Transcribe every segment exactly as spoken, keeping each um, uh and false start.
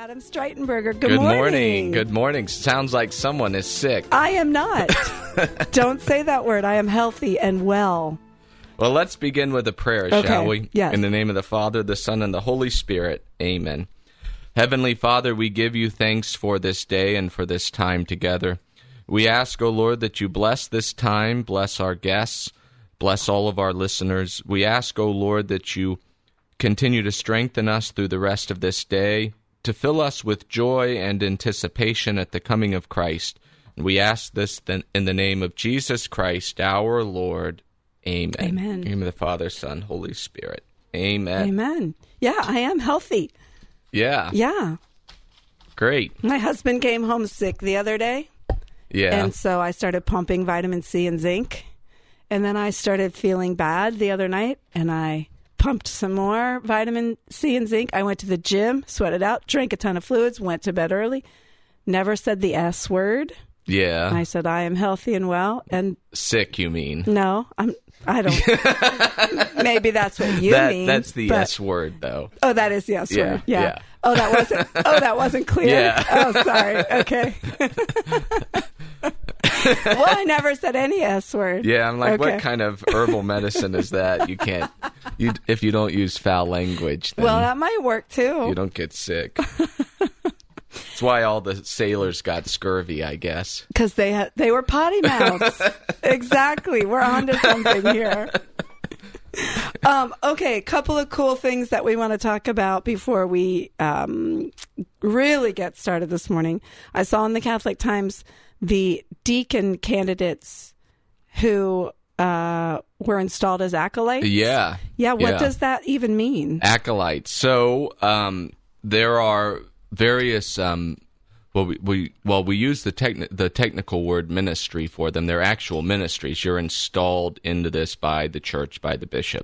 Adam Streitenberger. Good, Good morning. morning. Good morning. Sounds like someone is sick. I am not. Don't say that word. I am healthy and well. Well, let's begin with a prayer, Okay. shall we? Yes. In the name of the Father, the Son, and the Holy Spirit. Amen. Heavenly Father, we give you thanks for this day and for this time together. We ask, O Lord, that you bless this time, bless our guests, bless all of our listeners. We ask, O Lord, that you continue to strengthen us through the rest of this day, to fill us with joy and anticipation at the coming of Christ. And we ask this then in the name of Jesus Christ, our Lord. Amen. Amen. In the name of the Father, Son, Holy Spirit. Amen. Amen. Yeah, I am healthy. Yeah. Yeah. Great. My husband came home sick the other day, Yeah. and so I started pumping vitamin C and zinc. And then I started feeling bad the other night, and I pumped some more vitamin C and zinc. I went to the gym, sweated out, drank a ton of fluids, went to bed early, never said the S word. yeah. I said, I am healthy and well. And Sick, you mean? no, I'm, I don't, maybe that's what you that, mean. That's the but- S word, though. Oh, that is the S Yeah, word. Yeah. yeah. Oh, that wasn't, oh, that wasn't clear. Yeah. Oh, sorry. Okay. Well, I never said any S word. Yeah, I'm like, Okay. what kind of herbal medicine is that? You can't, you if you don't use foul language, then Well, that might work too. you don't get sick. That's why all the sailors got scurvy, I guess. Because they had, they were potty mouths. Exactly. We're onto something here. Um, okay, a couple of cool things that we want to talk about before we um, really get started this morning. I saw in the Catholic Times the deacon candidates who uh, were installed as acolytes. Yeah. Yeah, what yeah. does that even mean? Acolytes. So um, there are various. Um, well, we, we well we use the techni- the technical word ministry for them. They're actual ministries. You're installed into this by the church, by the bishop.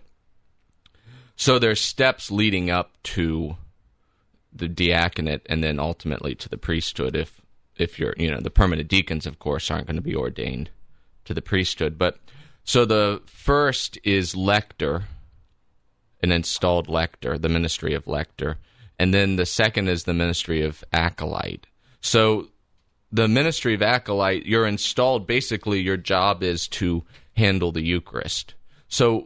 So there's steps leading up to the diaconate, and then ultimately to the priesthood. If if you're, you know, the permanent deacons, of course, aren't going to be ordained to the priesthood. But so the first is lector, an installed lector, the ministry of lector. And then the second is the ministry of acolyte. So the ministry of acolyte, you're installed, basically your job is to handle the Eucharist. So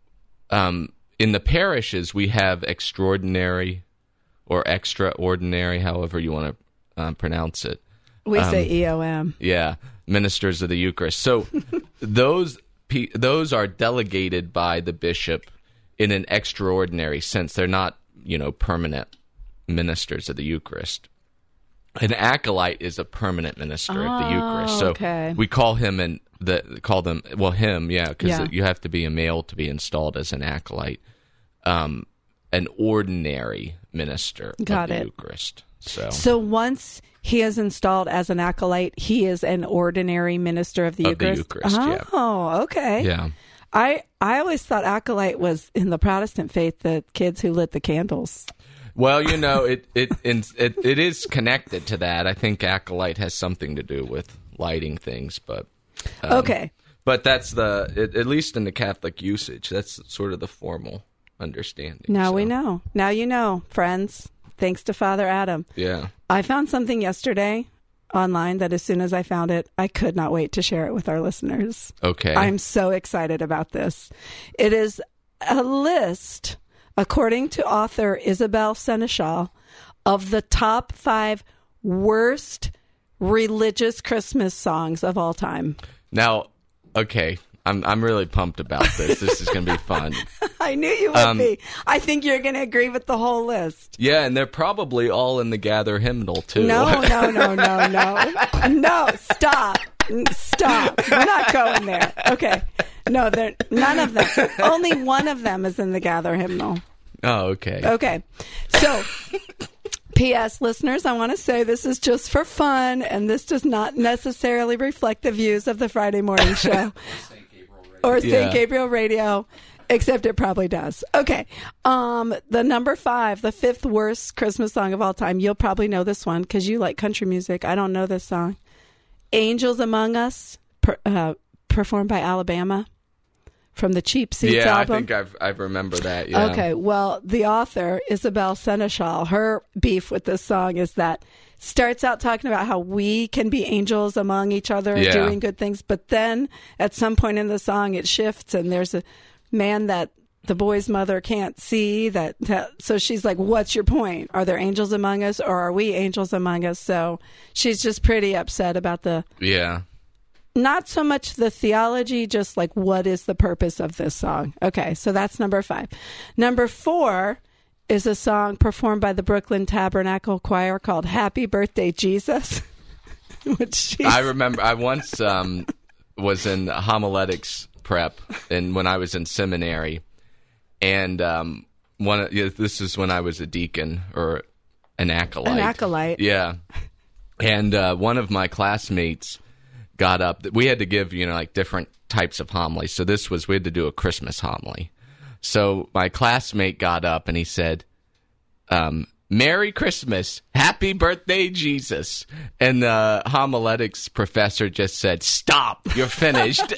um, in the parishes, we have extraordinary or extraordinary, however you want to uh, pronounce it. We Um, say E O M. Yeah, ministers of the Eucharist. So those pe- those are delegated by the bishop in an extraordinary sense. They're not, you know, permanent ministers of the Eucharist. An acolyte is a permanent minister of the Eucharist. So okay. we call him and the call them well him, yeah, because Yeah. you have to be a male to be installed as an acolyte. Um, an ordinary minister Got of the it. Eucharist. So. So once he is installed as an acolyte, he is an ordinary minister of the Of the Eucharist. Eucharist, oh, yeah. okay. Yeah. I I always thought acolyte was in the Protestant faith, the kids who lit the candles. Well, you know, it it, it it it is connected to that. I think acolyte has something to do with lighting things, but um, Okay. But that's the it, at least in the Catholic usage, that's sort of the formal understanding. Now so, we know. Now you know, friends. Thanks to Father Adam. Yeah. I found something yesterday online that as soon as I found it, I could not wait to share it with our listeners. Okay. I'm so excited about this. It is a list, according to author Isabel Seneschal, of the top five worst religious Christmas songs of all time. Now, okay, I'm I'm really pumped about this. This is going to be fun. I knew you would Um, be. I think you're going to agree with the whole list. Yeah, and they're probably all in the Gather hymnal too. No, no, no, no, no. No, stop. Stop. We're not going there. Okay. No, they're, none of them. Only one of them is in the Gather hymnal. Oh, okay. Okay. So, P S listeners, I want to say this is just for fun, and this does not necessarily reflect the views of the Friday morning show or Saint Yeah. Gabriel Radio, except it probably does. Okay. Um, the number five, the fifth worst Christmas song of all time. You'll probably know this one because you like country music. I don't know this song. Angels Among Us, per, uh, performed by Alabama. from the Cheap Seats yeah, album? I think I've I remember that. Yeah. Okay, well, the author, Isabel Seneschal, her beef with this song is that starts out talking about how we can be angels among each other Yeah. doing good things, but then at some point in the song it shifts and there's a man that the boy's mother can't see that, that so she's like, what's your point? Are there angels among us or are we angels among us? So she's just pretty upset about the Yeah. not so much the theology, just like what is the purpose of this song. Okay, so that's number five. Number four is a song performed by the Brooklyn Tabernacle Choir called Happy Birthday, Jesus. Which she's... I remember I once um, was in homiletics prep and when I was in seminary. And um, one, yeah, this is when I was a deacon or an acolyte. An acolyte. Yeah. And uh, one of my classmates got up. We had to give, you know, like different types of homilies. So this was, we had to do a Christmas homily. So my classmate got up and he said, um, Merry Christmas, Happy Birthday, Jesus. And the homiletics professor just said, stop, you're finished.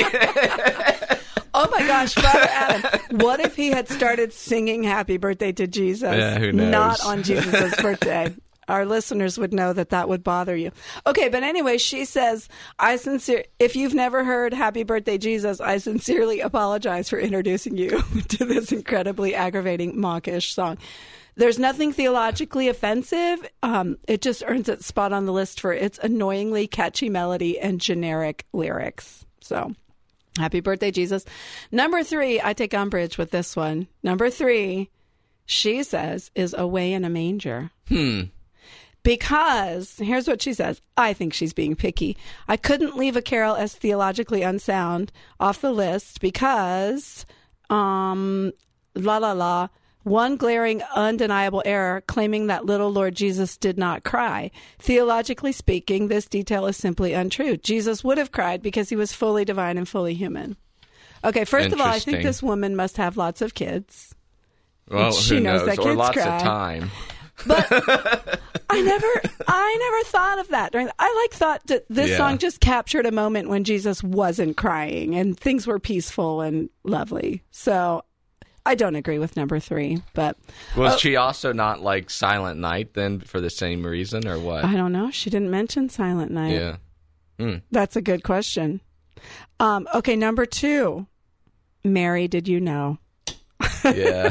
Oh my gosh, Father Adam, what if he had started singing Happy Birthday to Jesus, Yeah, who knows? not on Jesus' birthday? Our listeners would know that that would bother you. Okay, but anyway, she says, I sincere. If you've never heard Happy Birthday, Jesus, I sincerely apologize for introducing you to this incredibly aggravating, mawkish song. There's nothing theologically offensive. Um, it just earns its spot on the list for its annoyingly catchy melody and generic lyrics. So, Happy Birthday, Jesus. Number three, I take umbrage with this one. Number three, she says, is Away in a Manger. Hmm. Because, here's what she says. I think she's being picky. I couldn't leave a carol as theologically unsound off the list because, um, la la la, one glaring, undeniable error claiming that little Lord Jesus did not cry. Theologically speaking, this detail is simply untrue. Jesus would have cried because he was fully divine and fully human. Okay, first of all, I think Interesting. this woman must have lots of kids. Well, She who knows knows? that Or kids lots cry. of time. But I never, I never thought of that. During, I like thought that this Yeah. song just captured a moment when Jesus wasn't crying and things were peaceful and lovely. So I don't agree with number three. But Was oh, she also not like Silent Night then for the same reason or what? I don't know. She didn't mention Silent Night. Yeah. Mm. That's a good question. Um, okay, number two. Mary, did you know? Yeah.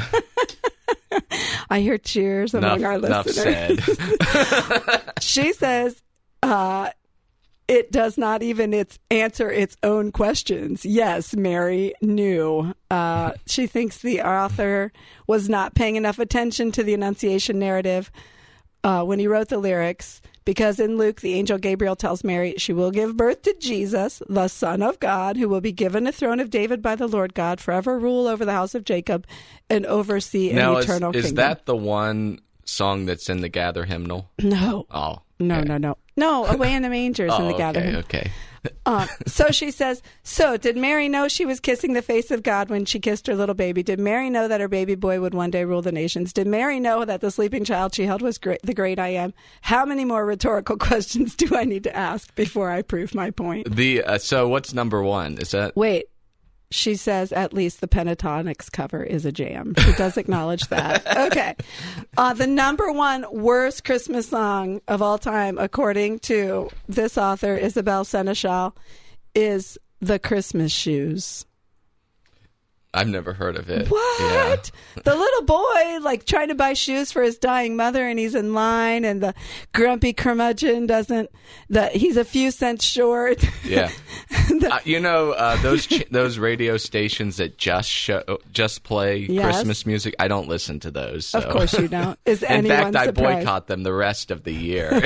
I hear cheers among enough, our enough listeners. said. She says, uh, it does not even its answer its own questions. Yes, Mary knew. Uh, she thinks the author was not paying enough attention to the Annunciation narrative uh, when he wrote the lyrics, because in Luke, the angel Gabriel tells Mary she will give birth to Jesus, the Son of God, who will be given a throne of David by the Lord God, forever rule over the house of Jacob and oversee an Now, is, eternal is kingdom. that the one song that's in the Gather hymnal? No. Oh. No, okay. no, no. No, Away in the Manger is Oh, in the okay, Gather. okay. Um, so she says, so did Mary know she was kissing the face of God when she kissed her little baby? Did Mary know that her baby boy would one day rule the nations? Did Mary know that the sleeping child she held was great, the great I Am? How many more rhetorical questions do I need to ask before I prove my point? The uh, so what's number one? Is that Wait. She says at least the Pentatonics cover is a jam. She does acknowledge that. Okay. Uh, the number one worst Christmas song of all time, according to this author, Isabel Seneschal, is The Christmas Shoes. I've never heard of it. What? Yeah. The little boy, like, trying to buy shoes for his dying mother, and he's in line, and the grumpy curmudgeon doesn't, the, he's a few cents short. Yeah. The- uh, you know uh, those ch- those radio stations that just show just play Yes. Christmas music. I don't listen to those. So. Of course you don't. Is In anyone fact, I surprised? boycott them the rest of the year.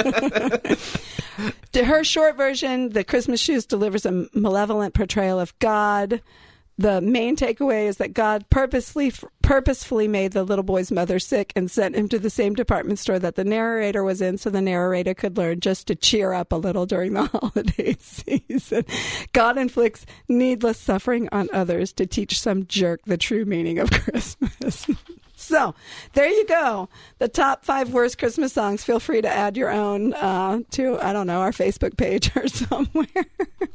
To her short version, The Christmas Shoes delivers a malevolent portrayal of God. The main takeaway is that God purposely purposefully made the little boy's mother sick and sent him to the same department store that the narrator was in so the narrator could learn just to cheer up a little during the holiday season. God inflicts needless suffering on others to teach some jerk the true meaning of Christmas. So, there you go. The top five worst Christmas songs. Feel free to add your own uh, to, I don't know, our Facebook page or somewhere.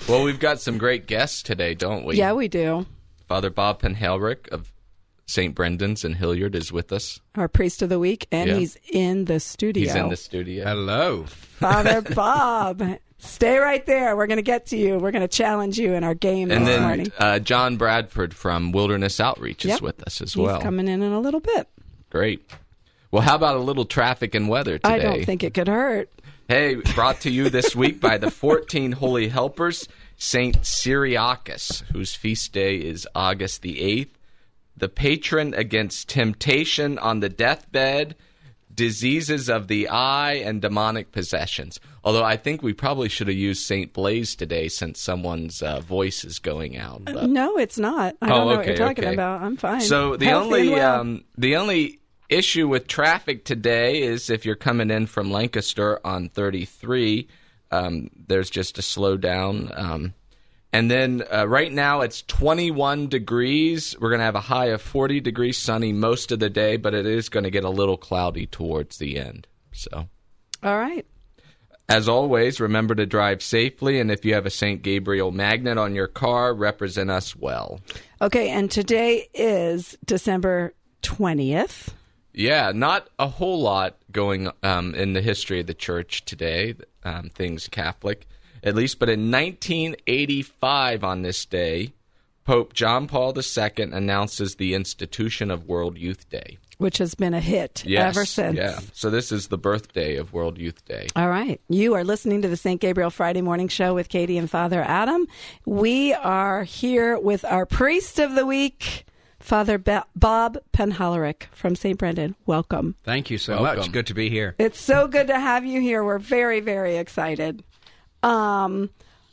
Well, we've got some great guests today, don't we? Yeah, we do. Father Bob Penhalric of Saint Brendan's in Hilliard is with us. Our priest of the week, and Yeah. he's in the studio. He's in the studio. Hello. Father Bob, stay right there. We're going to get to you. We're going to challenge you in our game And this then morning. uh, John Bradford from Wilderness Outreach is Yep. with us as He's well. coming in in a little bit. Great. Well, how about a little traffic and weather today? I don't think it could hurt. Hey, brought to you this week by the fourteen Holy Helpers, Saint Cyriacus, whose feast day is August the eighth, the patron against temptation on the deathbed, diseases of the eye, and demonic possessions. Although I think we probably should have used Saint Blaise today since someone's uh, voice is going out. But- No, it's not. I Oh, don't know what okay, you're talking okay. about. I'm fine. So the Healthy and only well. um, the only issue with traffic today is if you're coming in from Lancaster on thirty-three, um, there's just a slowdown. Um, and then uh, right now it's twenty-one degrees. We're going to have a high of forty degrees, sunny most of the day, but it is going to get a little cloudy towards the end. So, All right. as always, remember to drive safely, and if you have a Saint Gabriel magnet on your car, represent us well. Okay, and today is December twentieth. Yeah, not a whole lot going um, in the history of the church today, um, things Catholic, at least. But in nineteen eighty-five, on this day, Pope John Paul the Second announces the institution of World Youth Day. Which has been a hit Yes, ever since. yeah. So this is the birthday of World Youth Day. All right. You are listening to the Saint Gabriel Friday Morning Show with Katie and Father Adam. We are here with our priest of the week, Father Be- Bob Penhalric from Saint Brendan. Welcome. Thank you so Welcome. much. Good to be here. It's so good to have you here. We're very, very excited. Um,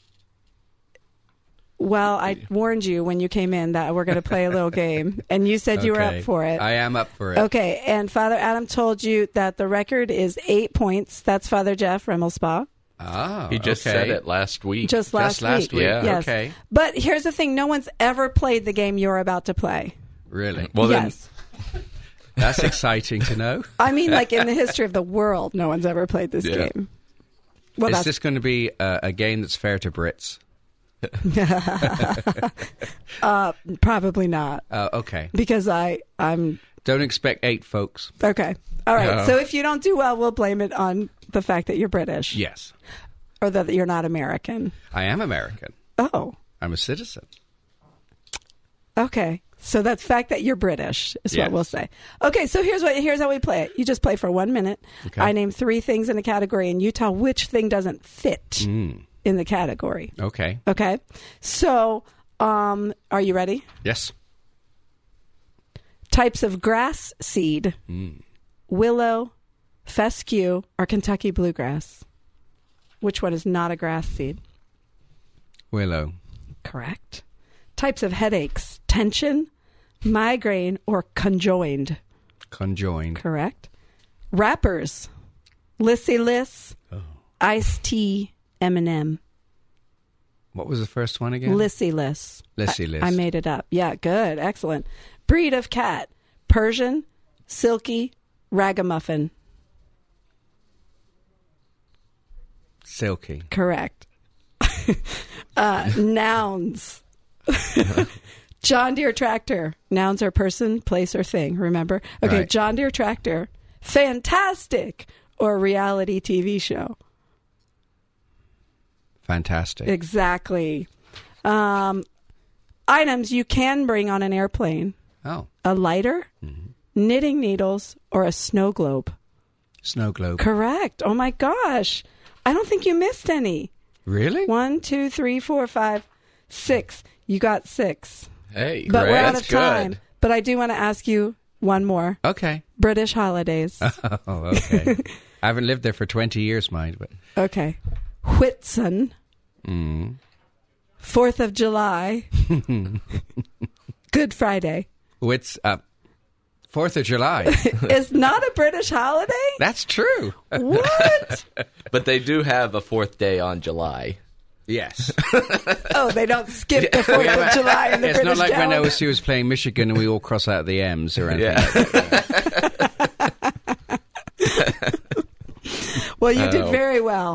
well, I warned you when you came in that we're going to play a little game, and you said you were Okay. up for it. I am up for it. Okay, and Father Adam told you that the record is eight points. That's Father Jeff Remmelspa. Ah, He just okay. said it last week. Just last Just last week. Yeah. Yes. Okay. But here's the thing. No one's ever played the game you're about to play. Really? Well, then, yes. That's exciting to know. I mean, like in the history of the world, no one's ever played this Yeah. game. Well, Is that's this going to be a, a game that's fair to Brits? uh, probably not Uh, okay. because I, I'm Don't expect eight, folks. okay. All right. No. So if you don't do well, we'll blame it on the fact that you're British Yes. or that you're not American. I am American. Oh, I'm a citizen. okay. So that's fact that you're British is Yes. what we'll say. Okay, so here's what here's how we play it. You just play for one minute. Okay. I name three things in a category, and you tell which thing doesn't fit Mm. in the category. Okay. Okay. So, um, are you ready? Yes. Types of grass seed: Mm. willow, fescue, or Kentucky bluegrass. Which one is not a grass seed? Willow. Correct. Types of headaches: tension, migraine, or conjoined. Conjoined. Correct. Rappers: Lissy Liss, Oh. Iced Tea, Eminem. What was the first one again? Lissy Liss. Lissy I- Liss. I made it up. Yeah, good. Excellent. Breed of cat: Persian, silky, ragamuffin. Silky. Correct. uh, nouns: John Deere tractor. Nouns are person, place, or thing. Remember? Okay, Right. John Deere tractor. Fantastic, or reality T V show. Fantastic. Exactly. Um, items you can bring on an airplane: Oh. a lighter, knitting needles, or a snow globe. Snow globe. Correct. Oh my gosh. I don't think you missed any. Really? One, two, three, four, five, six. You got six. hey, But great. we're out That's of time. good. But I do want to ask you one more. Okay. British holidays. Oh, okay. I haven't lived there for twenty years, mind, but Okay. Whitsun. mm. Fourth of July. Good Friday. What's up? Fourth of July. Is not a British holiday? That's true. What? But they do have a fourth day on July. Yes. Oh, they don't skip the Fourth of July in the It's British not like when calendar. O S U was playing Michigan and we all cross out the M's or anything. Yeah. Well, you did Oh. very well.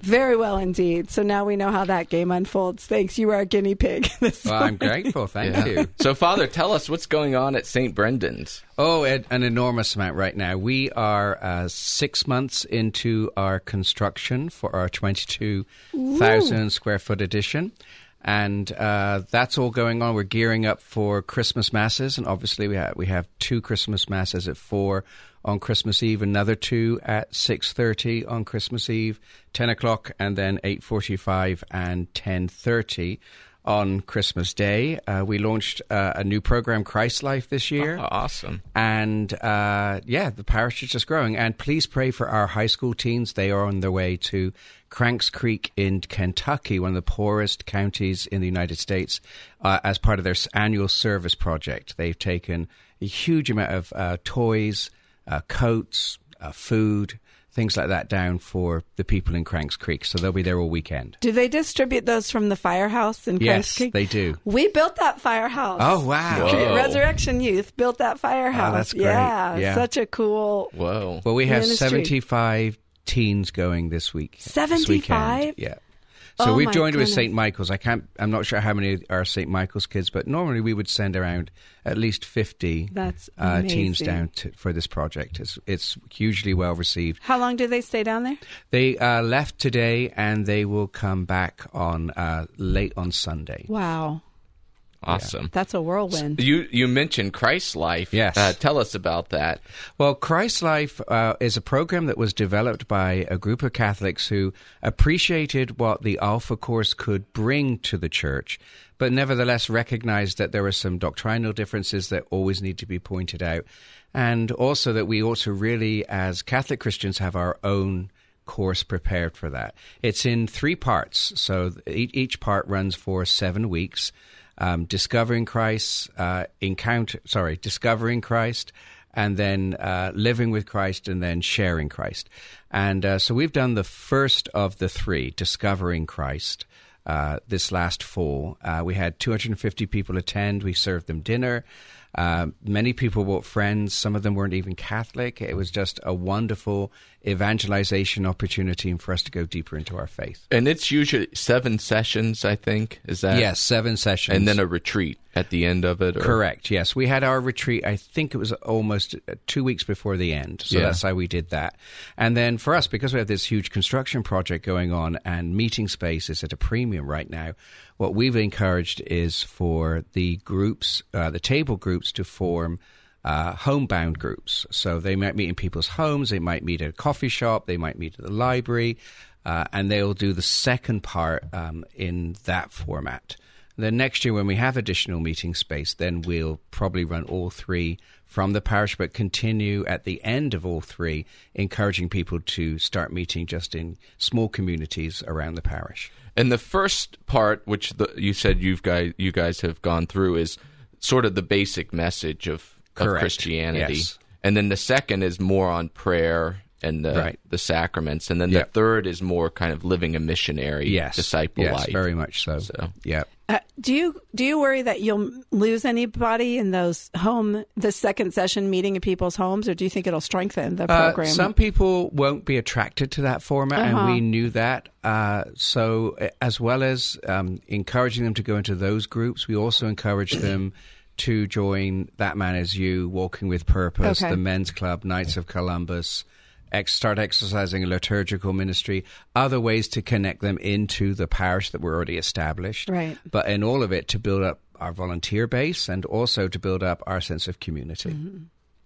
Very well indeed. So now we know how that game unfolds. Thanks. You were our guinea pig. This Well, I'm grateful. Thank Yeah. you. So, Father, tell us what's going on at Saint Brendan's. Oh, an, an enormous amount right now. We are uh, six months into our construction for our twenty-two thousand square foot addition. And uh, that's all going on. We're gearing up for Christmas masses. And obviously we have, we have two Christmas masses at four on Christmas Eve, another two at six thirty on Christmas Eve, ten o'clock, and then eight forty-five and ten thirty on Christmas Day. Uh, we launched uh, a new program, Christ Life, this year. Oh, awesome. And uh, yeah, the parish is just growing. And please pray for our high school teens. They are on their way to Cranks Creek in Kentucky, one of the poorest counties in the United States, uh, as part of their annual service project. They've taken a huge amount of uh, toys, uh, coats, uh, food, things like that down for the people in Cranks Creek. So they'll be there all weekend. Do they distribute those from the firehouse in Cranks Yes, Creek? they do. We built that firehouse. Oh, wow. Whoa. Resurrection Youth built that firehouse. Oh, that's great. Yeah, Yeah. such a cool. Whoa. Well, we have Ministry. seventy-five teens going this week. this seventy-five? weekend. Yeah. So Oh, we've my joined with goodness. Saint Michael's. I can't. I'm not sure how many are Saint Michael's kids, but normally we would send around at least fifty That's uh, teens amazing. down to, for this project. It's it's hugely well received. How long do they stay down there? They uh, left today, and they will come back on uh, late on Sunday. Wow. Awesome. That's a whirlwind. You you mentioned Christ Life. Yes. Uh, tell us about that. Well, Christ Life uh, is a program that was developed by a group of Catholics who appreciated what the Alpha Course could bring to the church, but nevertheless recognized that there were some doctrinal differences that always need to be pointed out, and also that we also really, as Catholic Christians, have our own course prepared for that. It's in three parts, so each, each part runs for seven weeks. Um, discovering Christ, uh, encounter, sorry, discovering Christ, and then uh, living with Christ, and then sharing Christ. And uh, so we've done the first of the three, discovering Christ, uh, this last fall. Uh, we had two hundred fifty people attend. We served them dinner. Uh, many people brought friends. Some of them weren't even Catholic. It was just a wonderful evangelization opportunity for us to go deeper into our faith. And it's usually seven sessions, I think. Is that? Yes, seven sessions. And then a retreat at the end of it? Or? Correct, yes. We had our retreat, I think it was almost two weeks before the end. So Yeah. that's how we did that. And then for us, because we have this huge construction project going on and meeting space is at a premium right now, what we've encouraged is for the groups, uh, the table groups, to form uh, homebound groups. So they might meet in people's homes, they might meet at a coffee shop, they might meet at the library, uh, and they'll do the second part um, in that format. Then next year, when we have additional meeting space, then we'll probably run all three from the parish, but continue at the end of all three, encouraging people to start meeting just in small communities around the parish. And the first part, which the, you said you've guys, you guys have gone through, is sort of the basic message of, of Correct. Christianity. Yes. And then the second is more on prayer and the, Right. the sacraments. And then Yep. the third is more kind of living a missionary Yes, disciple yes, life. very much so. So. Yeah. Uh, do you do you worry that you'll lose anybody in those home the second session meeting in people's homes, or do you think it'll strengthen the Uh, program? some people won't be attracted to that format, Uh-huh. and we knew that. Uh, so, uh, as well as um, encouraging them to go into those groups, we also encourage them to join That Man Is You, Walking with Purpose, Okay. the Men's Club, Knights of Columbus, ex- start exercising a liturgical ministry, other ways to connect them into the parish that we're already established. Right. But in all of it, to build up our volunteer base and also to build up our sense of community. Mm-hmm.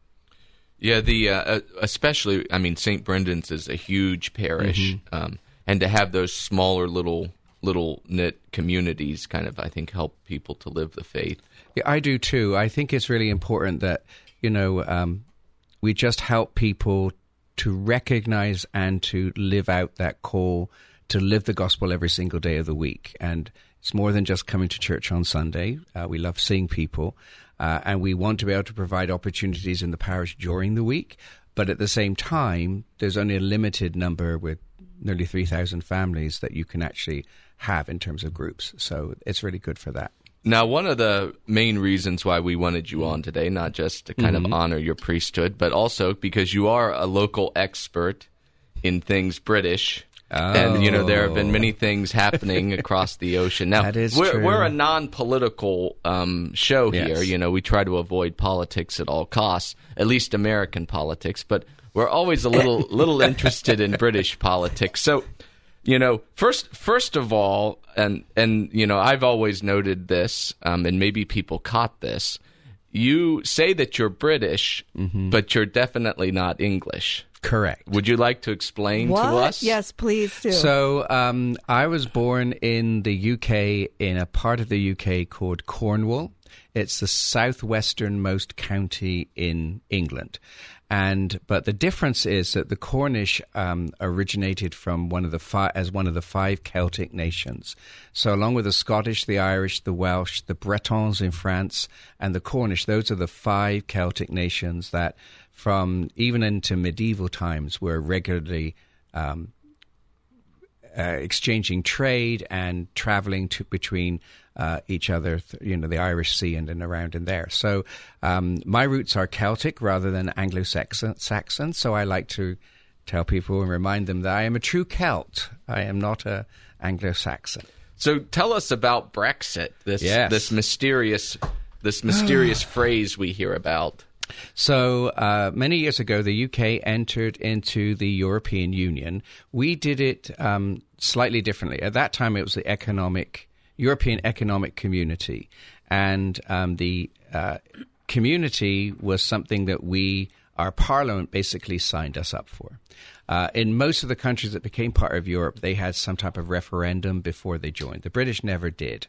Yeah, the uh, uh, especially, I mean, Saint Brendan's is a huge parish, Mm-hmm. um, and to have those smaller little little knit communities kind of, I think, help people to live the faith. Yeah, I do too. I think it's really important that, you know, um, we just help people to recognize and to live out that call to live the gospel every single day of the week. And it's more than just coming to church on Sunday. Uh, we love seeing people, uh, and we want to be able to provide opportunities in the parish during the week. But at the same time, there's only a limited number with nearly three thousand families that you can actually have in terms of groups. So it's really good for that. Now, one of the main reasons why we wanted you on today, not just to kind Mm-hmm. of honor your priesthood, but also because you are a local expert in things British. Oh. And, you know, there have been many things happening across the ocean. Now, that is we're, true. we're a non-political um, show Yes. here. You know, we try to avoid politics at all costs, at least American politics. But we're always a little little interested in British politics. So, you know, first first of all, and, and you know, I've always noted this, um, and maybe people caught this, you say that you're British, mm-hmm. but you're definitely not English. Correct. Would you like to explain What? to us? Yes, please do. So um, I was born in the U K, in a part of the U K called Cornwall. It's the southwesternmost county in England. And but the difference is that the Cornish um, originated from one of the fi- as one of the five Celtic nations. So along with the Scottish, the Irish, the Welsh, the Bretons in France, and the Cornish, those are the five Celtic nations that, from even into medieval times, were regularly um, uh, exchanging trade and traveling to, between uh, each other, th- you know, the Irish Sea and, and around in there. So um, my roots are Celtic rather than Anglo-Saxon, Saxon, so I like to tell people and remind them that I am a true Celt. I am not a Anglo-Saxon. So tell us about Brexit, this Yes. this mysterious this mysterious phrase we hear about. So uh, many years ago, the U K entered into the European Union. We did it um, slightly differently. At that time, it was the economic European Economic Community, and um, the uh, community was something that we, our parliament, basically signed us up for. Uh, in most of the countries that became part of Europe, they had some type of referendum before they joined. The British never did.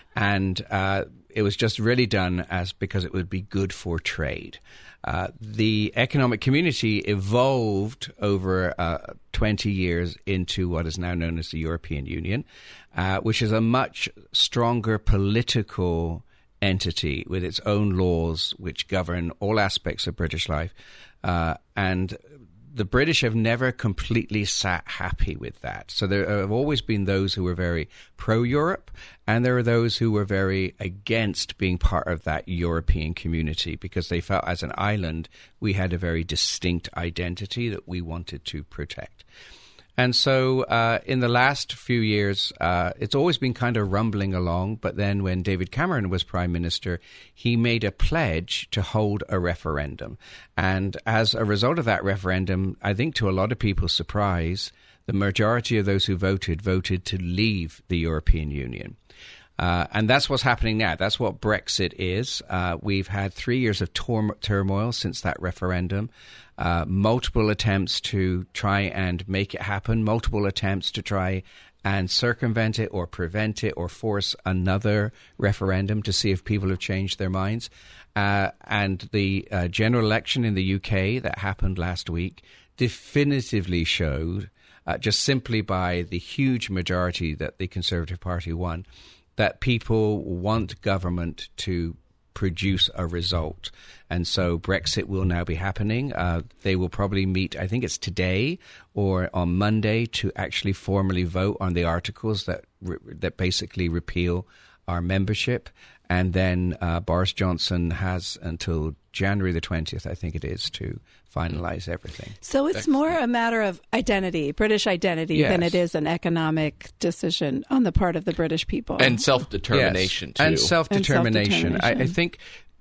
And uh, it was just really done as because it would be good for trade. Uh, the economic community evolved over uh, twenty years into what is now known as the European Union, uh, which is a much stronger political entity with its own laws which govern all aspects of British life. Uh, and the British have never completely sat happy with that. So there have always been those who were very pro-Europe, and there are those who were very against being part of that European community because they felt as an island we had a very distinct identity that we wanted to protect. And so uh, in the last few years, uh, it's always been kind of rumbling along. But then when David Cameron was Prime Minister, he made a pledge to hold a referendum. And as a result of that referendum, I think to a lot of people's surprise, the majority of those who voted voted to leave the European Union. Uh, and that's what's happening now. That's what Brexit is. Uh, we've had three years of tor- turmoil since that referendum. Uh, multiple attempts to try and make it happen, multiple attempts to try and circumvent it or prevent it or force another referendum to see if people have changed their minds. Uh, and the uh, general election in the U K that happened last week definitively showed, uh, just simply by the huge majority that the Conservative Party won, that people want government to produce a result. And so Brexit will now be happening. Uh, they will probably meet, I think it's today or on Monday, to actually formally vote on the articles that re- that basically repeal our membership. And then uh, Boris Johnson has until January the twentieth, I think it is, to finalize everything. So it's more a matter of identity, British identity, Yes. than it is an economic decision on the part of the British people. And self-determination, Yes. too. And self-determination. And I, I self-determination. think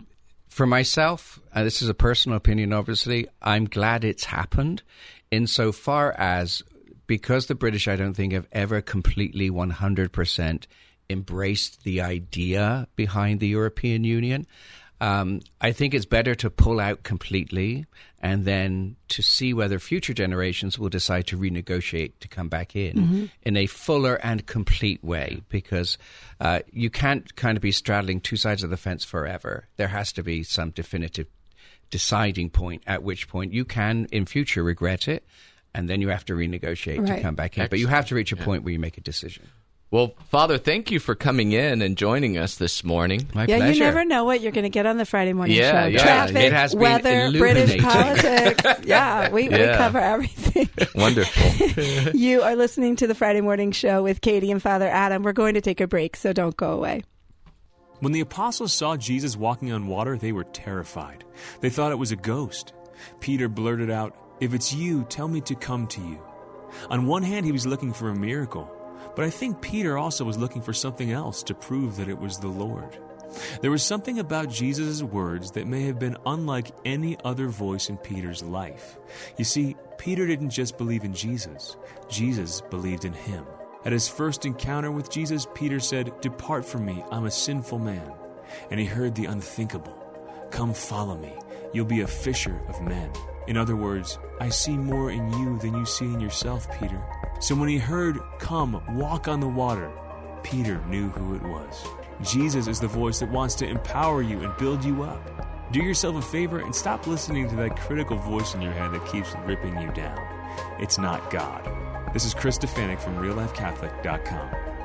for myself, and this is a personal opinion, obviously, I'm glad it's happened insofar as, because the British, I don't think, have ever completely one hundred percent embraced the idea behind the European Union. Um, I think it's better to pull out completely and then to see whether future generations will decide to renegotiate to come back in mm-hmm. in a fuller and complete way, because uh, you can't kind of be straddling two sides of the fence forever. There has to be some definitive deciding point at which point you can in future regret it, and then you have to renegotiate Right. to come back in. Excellent. But you have to reach a Yeah. point where you make a decision. Well, Father, thank you for coming in and joining us this morning. My yeah, pleasure. you never know what you're going to get on the Friday morning Yeah, show. yeah. Traffic, It has been weather, British illuminating. politics. Yeah, we, we Yeah. cover everything. Wonderful. You are listening to the Friday morning show with Katie and Father Adam. We're going to take a break, so don't go away. When the apostles saw Jesus walking on water, they were terrified. They thought it was a ghost. Peter blurted out, "If it's you, tell me to come to you." On one hand, he was looking for a miracle, but I think Peter also was looking for something else to prove that it was the Lord. There was something about Jesus' words that may have been unlike any other voice in Peter's life. You see, Peter didn't just believe in Jesus. Jesus believed in him. At his first encounter with Jesus, Peter said, "Depart from me, I'm a sinful man." And he heard the unthinkable. "Come follow me. You'll be a fisher of men." In other words, I see more in you than you see in yourself, Peter. So when he heard, "Come, walk on the water," Peter knew who it was. Jesus is the voice that wants to empower you and build you up. Do yourself a favor and stop listening to that critical voice in your head that keeps ripping you down. It's not God. This is Chris Stefanik from real life catholic dot com.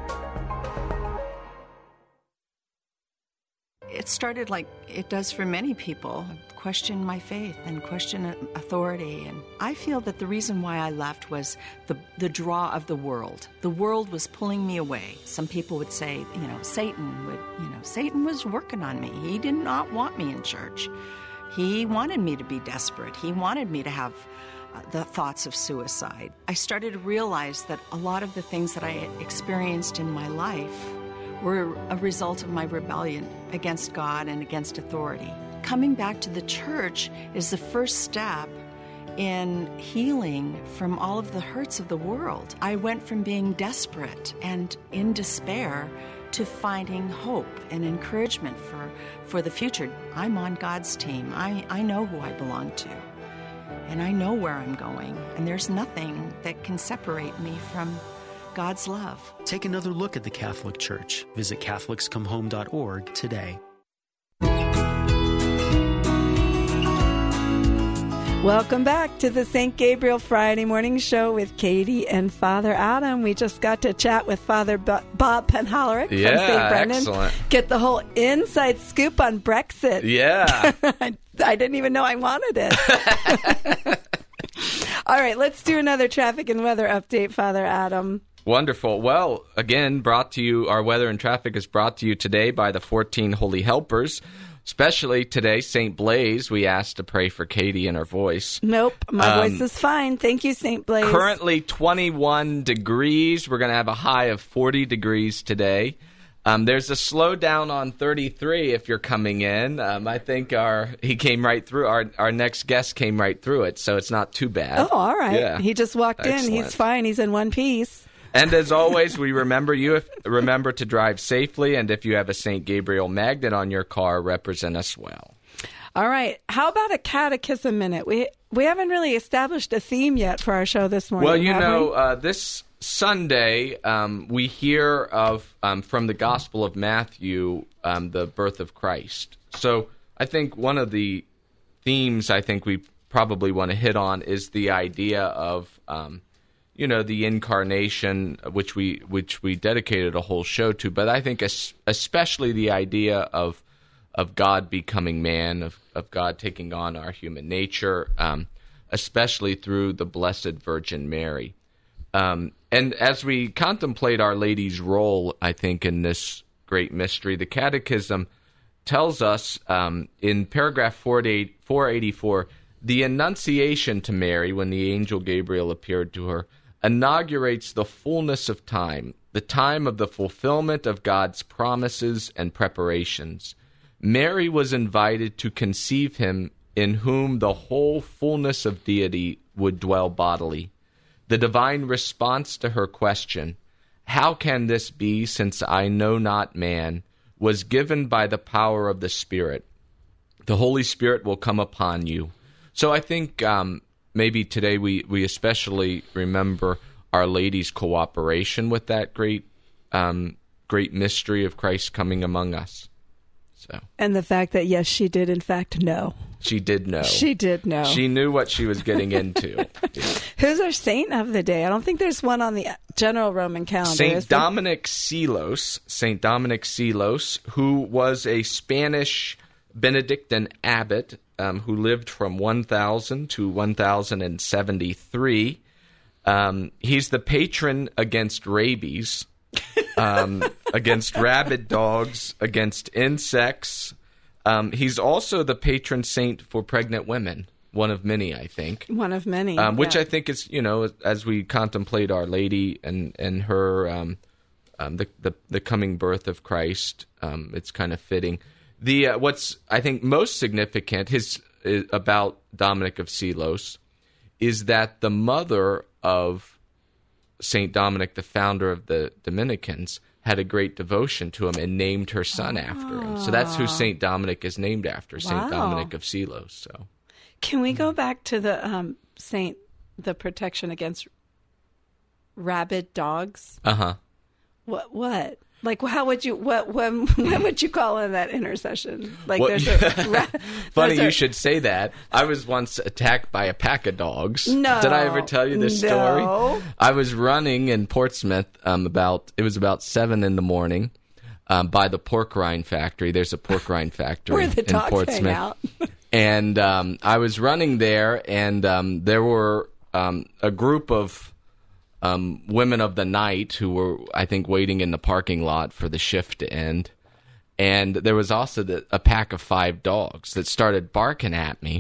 It started like it does for many people, question my faith and question authority. And I feel that the reason why I left was the, the draw of the world. The world was pulling me away. Some people would say, you know, Satan would, you know, Satan was working on me. He did not want me in church. He wanted me to be desperate. He wanted me to have uh, the thoughts of suicide. I started to realize that a lot of the things that I experienced in my life were a result of my rebellion against God and against authority. Coming back to the church is the first step in healing from all of the hurts of the world. I went from being desperate and in despair to finding hope and encouragement for, for the future. I'm on God's team. I, I know who I belong to, and I know where I'm going, and there's nothing that can separate me from God's love. Take another look at the Catholic Church. Visit Catholics Come Home dot org today. Welcome back to the Saint Gabriel Friday Morning Show with Katie and Father Adam. We just got to chat with Father B- Bob Penhalloran yeah, from Saint Brendan. Excellent. Get the whole inside scoop on Brexit. Yeah. I, I didn't even know I wanted it. All right, let's do another traffic and weather update, Father Adam. Wonderful. Well, again, brought to you, our weather and traffic is brought to you today by the fourteen Holy Helpers. Especially today, Saint Blaise, we asked to pray for Katie and her voice. Nope, my Um, voice is fine. Thank you, Saint Blaise. Currently twenty-one degrees. We're going to have a high of forty degrees today. Um, there's a slowdown on thirty-three if you're coming in. Um, I think our he came right through. Our our next guest came right through it, so it's not too bad. Oh, all right. Yeah. He just walked Excellent. in. He's fine. He's in one piece. And as always, we remember you. If, remember to drive safely, and if you have a Saint Gabriel magnet on your car, represent us well. All right. How about a catechism minute? We we haven't really established a theme yet for our show this morning. Well, you have know, we? uh, this Sunday um, we hear of um, from the Gospel of Matthew um, the birth of Christ. So I think one of the themes I think we probably want to hit on is the idea of um, you know, the incarnation, which we which we dedicated a whole show to. But I think es- especially the idea of of God becoming man, of, of God taking on our human nature, um, especially through the Blessed Virgin Mary. Um, and as we contemplate Our Lady's role, I think, in this great mystery, the Catechism tells us um, in paragraph four eighty-four, the Annunciation to Mary, when the angel Gabriel appeared to her, inaugurates the fullness of time, the time of the fulfillment of God's promises and preparations. Mary was invited to conceive him in whom the whole fullness of deity would dwell bodily. The divine response to her question, "How can this be, since I know not man?" was given by the power of the Spirit. The Holy Spirit will come upon you. So I think um, maybe today we, we especially remember Our Lady's cooperation with that great um, great mystery of Christ coming among us. So, and the fact that, yes, she did, in fact, know. She did know. She did know. She knew what she was getting into. Yeah. Who's our saint of the day? I don't think there's one on the general Roman calendar. Saint Dominic Silos. Saint Dominic Silos, who was a Spanish Benedictine abbot um, who lived from one thousand to one thousand seventy-three. Um, he's the patron against rabies, um, against rabid dogs, against insects. Um, he's also the patron saint for pregnant women, one of many, I think. One of many. Um, which yeah. I think is, you know, as we contemplate Our Lady and, and her, um, um, the, the the coming birth of Christ, um, it's kind of fitting. The uh, what's, I think, most significant his, is about Dominic of Silos is that the mother of Saint Dominic, the founder of the Dominicans, had a great devotion to him and named her son after him. So that's who Saint Dominic is named after, Saint Wow. Dominic of Silos. So, Can we go back to the um, Saint, the protection against rabid dogs? uh huh. What? What? Like, how would you? What? When? When would you call in that intercession? Like, What- there's a. Ra- Funny there's you a- should say that. I was once attacked by a pack of dogs. No. Did I ever tell you this No. story? I was running in Portsmouth. Um, about it was about seven in the morning. Um, by the pork rind factory. There's a pork rind factory Where the in dogs Portsmouth. hang out. And um, I was running there, and um, there were um, a group of um, women of the night who were, I think, waiting in the parking lot for the shift to end. And there was also the, a pack of five dogs that started barking at me.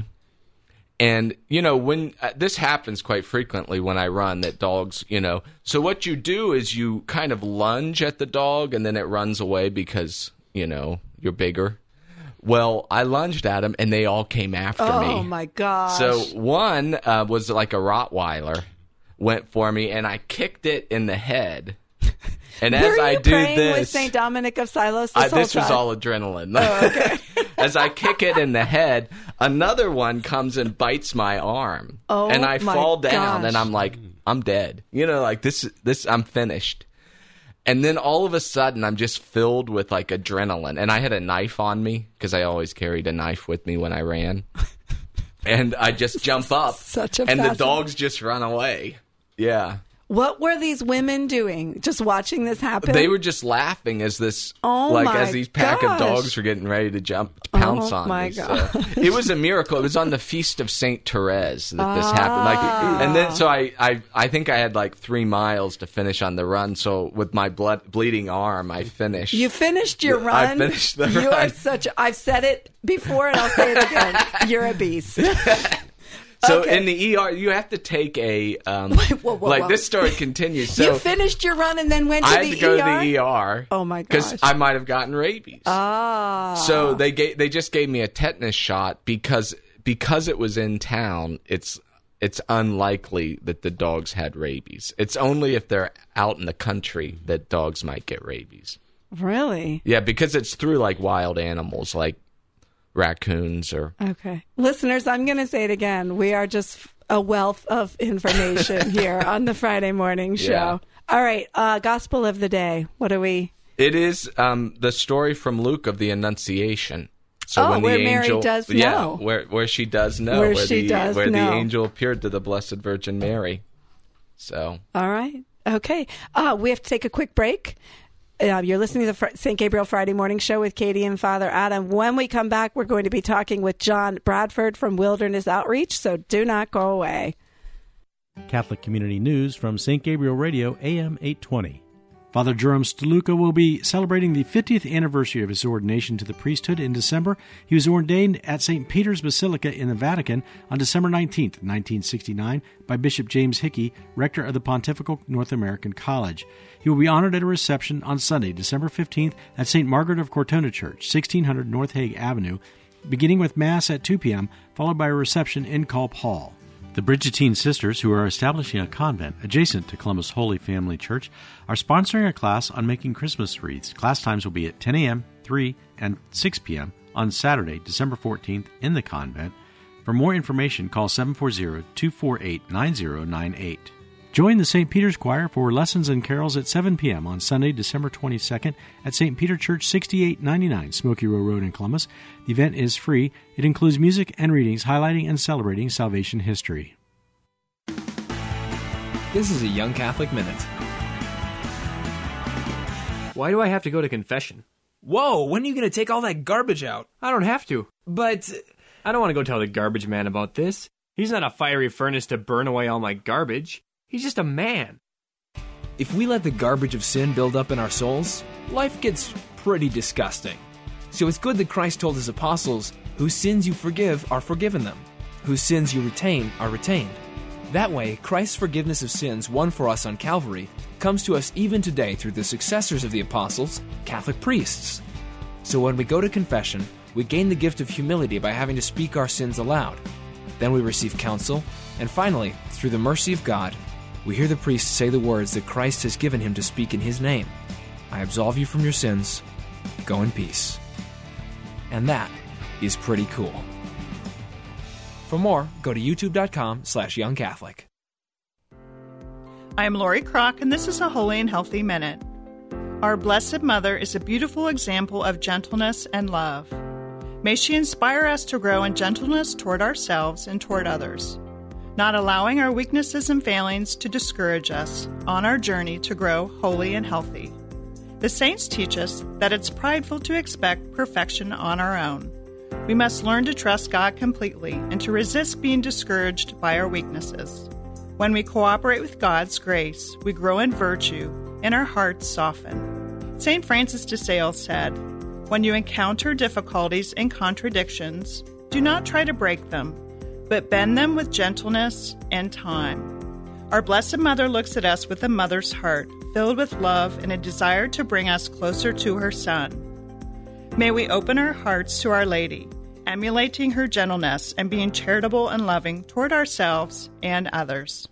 And, you know, when uh, this happens quite frequently when I run, that dogs, you know, so what you do is you kind of lunge at the dog and then it runs away because, you know, you're bigger. Well, I lunged at them and they all came after me. Oh my gosh! So one uh, was like a Rottweiler, went for me, and I kicked it in the head. And as Were you I do praying this, with Saint Dominic of Silos this I, whole this was time? all adrenaline. Oh, okay. As I kick it in the head, another one comes and bites my arm, Oh, and I my fall down, gosh. and I'm like, I'm dead. You know, like this, this, I'm finished. And then all of a sudden, I'm just filled with like adrenaline, and I had a knife on me because I always carried a knife with me when I ran, and I just jump up, Such a and the fascinating- dogs just run away. Yeah. What were these women doing? Just watching this happen? They were just laughing as this, Oh like my as these pack gosh. of dogs were getting ready to jump, to pounce Oh on my me. So gosh. it was a miracle. It was on the feast of Saint Therese that this Ah. happened. Like, and then so I, I, I think I had like three miles to finish on the run. So with my blood bleeding arm, I finished. You finished your run. I finished the You are run. such. A, I've said it before, and I'll say it again. You're a beast. So Okay. in the E R, you have to take a um, whoa, whoa, like whoa. this story continues. So you finished your run and then went to I had the to go E R. to the E R. Oh, my Because gosh. I might have gotten rabies. Ah. So they gave, they just gave me a tetanus shot because because it was in town. It's it's unlikely that the dogs had rabies. It's only if they're out in the country that dogs might get rabies. Really? Yeah, because it's through like wild animals like raccoons or Okay. Listeners, I'm going to say it again. We are just a wealth of information here on the Friday morning show. Yeah. All right. Uh, Gospel of the day. What do we? It is um, the story from Luke of the Annunciation. So Oh, when where the Mary angel, does yeah, know. where where she does know, Where she the, does where know. the angel appeared to the Blessed Virgin Mary. So All right. Okay. Uh, we have to take a quick break. Uh, you're listening to the Fr- Saint Gabriel Friday Morning Show with Katie and Father Adam. When we come back, we're going to be talking with John Bradford from Wilderness Outreach, so do not go away. Catholic Community News from Saint Gabriel Radio, A M eight twenty. Father Jerome Stoluka will be celebrating the fiftieth anniversary of his ordination to the priesthood in December. He was ordained at Saint Peter's Basilica in the Vatican on December nineteenth, nineteen sixty-nine, by Bishop James Hickey, rector of the Pontifical North American College. He will be honored at a reception on Sunday, December fifteenth, at Saint Margaret of Cortona Church, sixteen hundred North Hague Avenue, beginning with Mass at two p.m., followed by a reception in Culp Hall. The Bridgetine Sisters, who are establishing a convent adjacent to Columbus Holy Family Church, are sponsoring a class on making Christmas wreaths. Class times will be at ten a.m., three, and six p.m. on Saturday, December fourteenth, in the convent. For more information, call seven four zero, two four eight, nine zero nine eight. Join the Saint Peter's Choir for lessons and carols at seven p.m. on Sunday, December twenty-second at Saint Peter Church, sixty-eight ninety-nine Smoky Row Road in Columbus. The event is free. It includes music and readings highlighting and celebrating salvation history. This is a Young Catholic Minute. Why do I have to go to confession? Whoa, when are you going to take all that garbage out? I don't have to. But I don't want to go tell the garbage man about this. He's not a fiery furnace to burn away all my garbage. He's just a man. If we let the garbage of sin build up in our souls, life gets pretty disgusting. So it's good that Christ told his apostles, whose sins you forgive are forgiven them. whose sins you retain are retained. That way, Christ's forgiveness of sins won for us on Calvary comes to us even today through the successors of the apostles, Catholic priests. So when we go to confession, we gain the gift of humility by having to speak our sins aloud. Then we receive counsel, and finally, through the mercy of God, we hear the priest say the words that Christ has given him to speak in his name. I absolve you from your sins. Go in peace. And that is pretty cool. For more, go to youtube.com slash youngcatholic. I'm Lori Kroc, and this is a Holy and Healthy Minute. Our Blessed Mother is a beautiful example of gentleness and love. May she inspire us to grow in gentleness toward ourselves and toward others, not allowing our weaknesses and failings to discourage us on our journey to grow holy and healthy. The saints teach us that it's prideful to expect perfection on our own. We must learn to trust God completely and to resist being discouraged by our weaknesses. When we cooperate with God's grace, we grow in virtue and our hearts soften. Saint Francis de Sales said, "When you encounter difficulties and contradictions, do not try to break them, but bend them with gentleness and time." Our Blessed Mother looks at us with a mother's heart, filled with love and a desire to bring us closer to her Son. May we open our hearts to Our Lady, emulating her gentleness and being charitable and loving toward ourselves and others.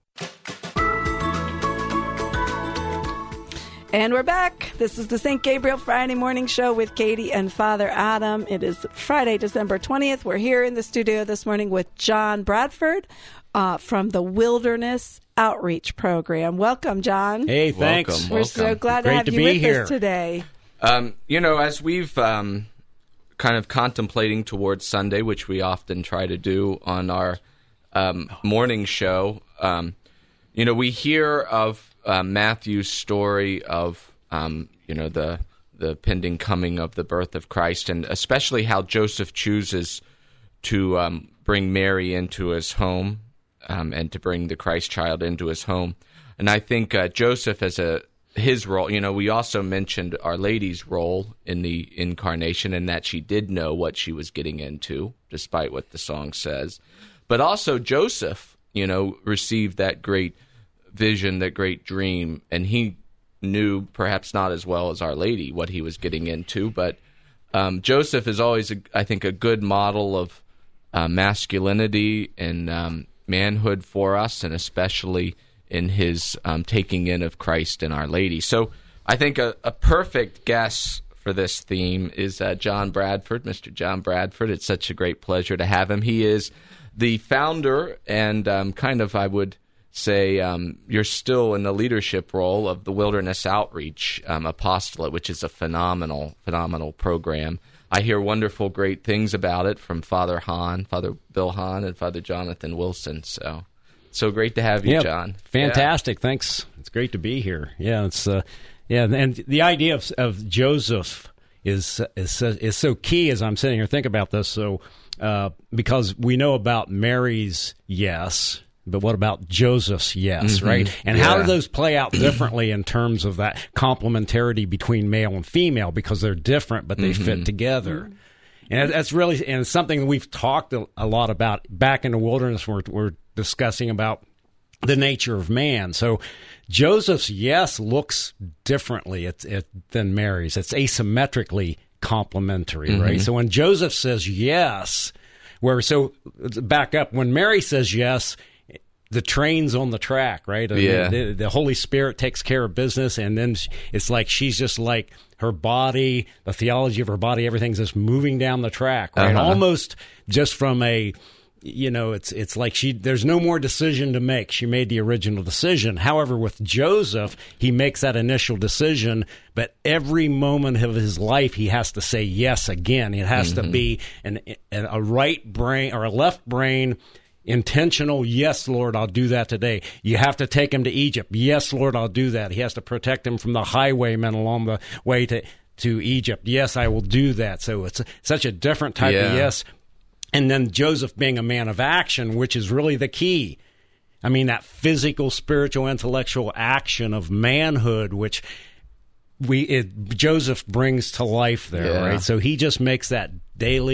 And we're back. This is the Saint Gabriel Friday Morning Show with Katie and Father Adam. It is Friday, December twentieth. We're here in the studio this morning with John Bradford uh, from the Wilderness Outreach Program. Welcome, John. Hey, thanks. Welcome, We're welcome. so glad Great to have to you be with here. us today. Um, you know, as we've um, kind of contemplating towards Sunday, which we often try to do on our um, morning show, um, you know, we hear of uh, Matthew's story of, um, you know, the the pending coming of the birth of Christ, and especially how Joseph chooses to um, bring Mary into his home um, and to bring the Christ child into his home. And I think uh, Joseph as a his role, you know, we also mentioned Our Lady's role in the incarnation, and that she did know what she was getting into, despite what the song says. But also Joseph, you know, received that great vision, that great dream, and he knew, perhaps not as well as Our Lady, what he was getting into. But um, Joseph is always, a, I think, a good model of uh, masculinity and um, manhood for us, and especially in his um, taking in of Christ and Our Lady. So I think a, a perfect guest for this theme is uh, John Bradford, Mister John Bradford. It's such a great pleasure to have him. He is the founder and um, kind of, I would say, um, you're still in the leadership role of the Wilderness Outreach um, Apostolate, which is a phenomenal, phenomenal program. I hear wonderful, great things about it from Father Hahn, Father Bill Hahn, and Father Jonathan Wilson. So So great to have you, yeah, John. Fantastic. Yeah. Thanks. It's great to be here. Yeah, it's uh, yeah, and the idea of, of Joseph is is is so key as I'm sitting here thinking about this. So uh, because we know about Mary's yes, but what about Joseph's yes, mm-hmm. right? And yeah. how do those play out differently in terms of that complementarity between male and female? Because they're different, but they mm-hmm. fit together. Mm-hmm. And that's really and it's something we've talked a, a lot about back in the wilderness. We're, we're discussing about the nature of man. So Joseph's yes looks differently it, it, than Mary's. It's asymmetrically complementary, mm-hmm. right? So when Joseph says yes, where so back up, when Mary says yes, the train's on the track, right? Yeah. The, the Holy Spirit takes care of business, and then it's like she's just like her body, the theology of her body, everything's just moving down the track, right? Uh-huh. Almost just from a, you know, it's it's like she there's no more decision to make. She made the original decision. However, with Joseph, he makes that initial decision, but every moment of his life, he has to say yes again. It has mm-hmm. to be an, a right brain or a left brain. Intentional, yes, Lord, I'll do that today. You have to take him to Egypt. Yes, Lord, I'll do that. He has to protect him from the highwaymen along the way to, to Egypt. Yes, I will do that. So it's such a different type yeah. of yes. And then Joseph being a man of action, which is really the key. I mean, that physical, spiritual, intellectual action of manhood, which we it, Joseph brings to life there, yeah. right? So he just makes that daily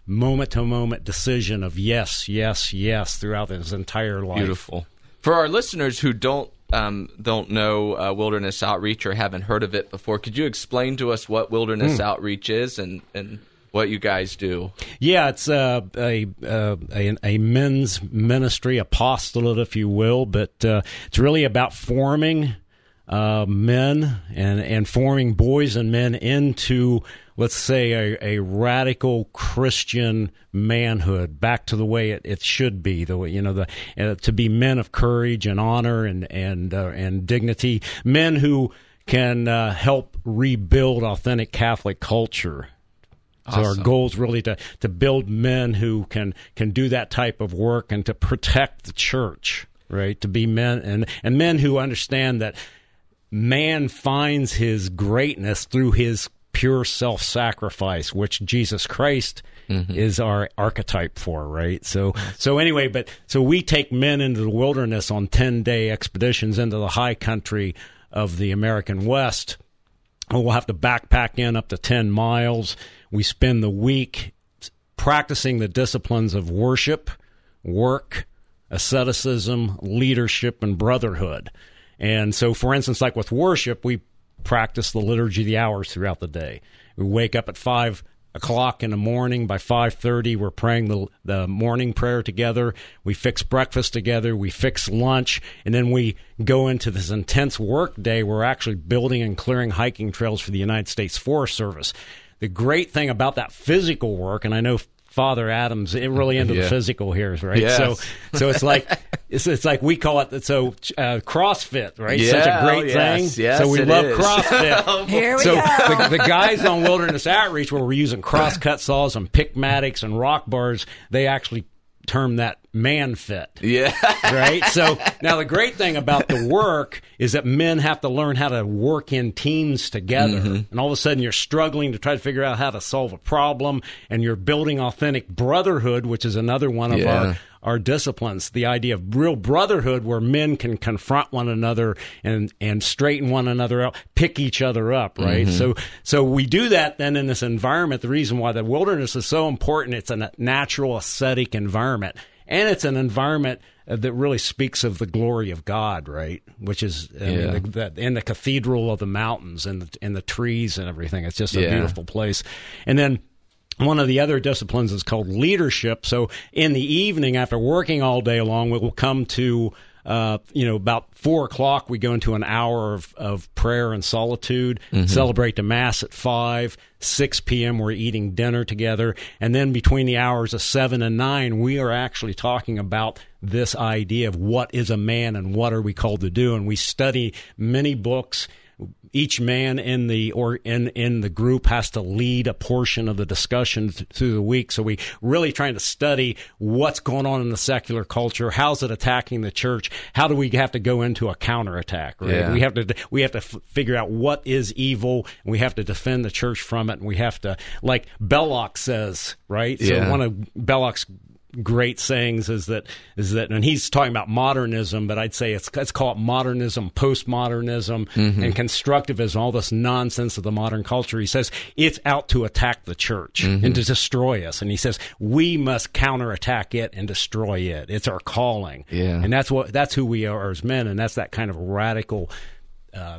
moment-to-moment decision of yes, yes, yes throughout his entire life. Beautiful. For our listeners who don't um, don't know uh, Wilderness Outreach or haven't heard of it before, could you explain to us what Wilderness mm. Outreach is and, and what you guys do? Yeah, it's uh, a, uh, a a men's ministry, apostolate, if you will, but uh, it's really about forming uh, men and, and forming boys and men into, let's say, a, a radical Christian manhood, back to the way it, it should be, the way, you know, the uh, to be men of courage and honor and and uh, and dignity, men who can uh, help rebuild authentic Catholic culture. So awesome. Our goal is really to, to build men who can, can do that type of work and to protect the church, right? To be men and, and men who understand that man finds his greatness through his pure self-sacrifice, which Jesus Christ mm-hmm. is our archetype for, right? So, so anyway, but so we take men into the wilderness on ten-day expeditions into the high country of the American West. We'll have to backpack in up to ten miles. We spend the week practicing the disciplines of worship, work, asceticism, leadership, and brotherhood. And so, for instance, like with worship, we practice the liturgy of the hours throughout the day. We wake up at five o'clock in the morning. By five thirty, we're praying the, the morning prayer together. We fix breakfast together. We fix lunch. And then we go into this intense work day. We're actually building and clearing hiking trails for the United States Forest Service. The great thing about that physical work, and I know Father Adam's really into yeah. the physical here, right? Yes. So, so it's like it's, it's like we call it so uh, CrossFit, right? Yeah, Such a great oh, yes, thing. Yes, so we it love is. CrossFit. Here we so go. The, the guys on Wilderness Outreach, where we're using cross-cut saws and pickmatics and rock bars, they actually term that man fit. Yeah. Right? So now the great thing about the work is that men have to learn how to work in teams together. Mm-hmm. And all of a sudden you're struggling to try to figure out how to solve a problem, and you're building authentic brotherhood, which is another one of yeah. our our disciplines, the idea of real brotherhood where men can confront one another and, and straighten one another out, pick each other up, right? Mm-hmm. So so we do that then in this environment. The reason why the wilderness is so important, it's a natural ascetic environment. And it's an environment that really speaks of the glory of God, right? Which is I yeah. mean, the, the, in the cathedral of the mountains and the, and the trees and everything. It's just a yeah. beautiful place. And then one of the other disciplines is called leadership. So in the evening, after working all day long, we will come to, uh, you know, about four o'clock, we go into an hour of, of prayer and solitude, mm-hmm. celebrate the Mass at five, six p.m., we're eating dinner together. And then between the hours of seven and nine, we are actually talking about this idea of what is a man and what are we called to do. And we study many books. Each man in the or in, in the group has to lead a portion of the discussion th- through the week. So we really trying to study what's going on in the secular culture. How's it attacking the church? How do we have to go into a counterattack? Right? Yeah. We have to we have to f- figure out what is evil, and we have to defend the church from it. And we have to, like Belloc says, right? So yeah. one of Belloc's great sayings is that is that and he's talking about modernism, but I'd say it's let's call it modernism, postmodernism, mm-hmm. and constructivism, all this nonsense of the modern culture. He says it's out to attack the church mm-hmm. and to destroy us, and he says we must counterattack it and destroy it. It's our calling, yeah. and that's what that's who we are as men, and that's that kind of radical uh,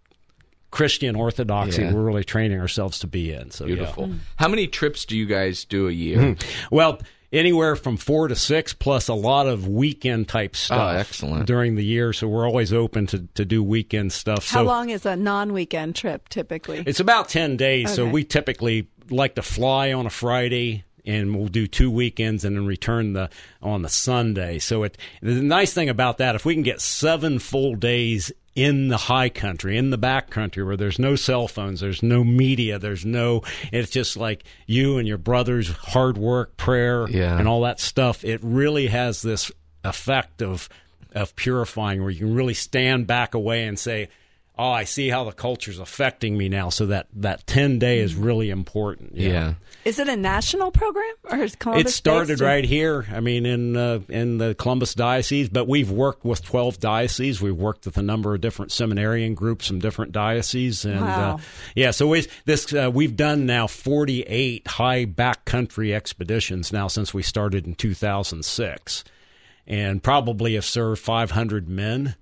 Christian orthodoxy yeah. we're really training ourselves to be in. So beautiful. Yeah. How many trips do you guys do a year? Mm-hmm. Well, anywhere from four to six, plus a lot of weekend type stuff. Oh, excellent. During the year, so we're always open to, to do weekend stuff. How so long is a non-weekend trip typically? It's about ten days, okay. so we typically like to fly on a Friday, and we'll do two weekends and then return the on the Sunday. So it the nice thing about that, if we can get seven full days in the high country, in the back country, where there's no cell phones, there's no media, there's no, it's just like you and your brother's hard work, prayer, yeah. and all that stuff. It really has this effect of of purifying, where you can really stand back away and say, oh, I see how the culture's affecting me now. So that, that ten day is really important. Yeah. yeah. Is it a national program, or is Columbus It started based? right here. I mean, in uh, in the Columbus diocese, but we've worked with twelve dioceses. We've worked with a number of different seminarian groups from different dioceses, and wow. uh, yeah, so we this uh, we've done now forty-eight high backcountry expeditions now since we started in two thousand six, and probably have served five hundred men.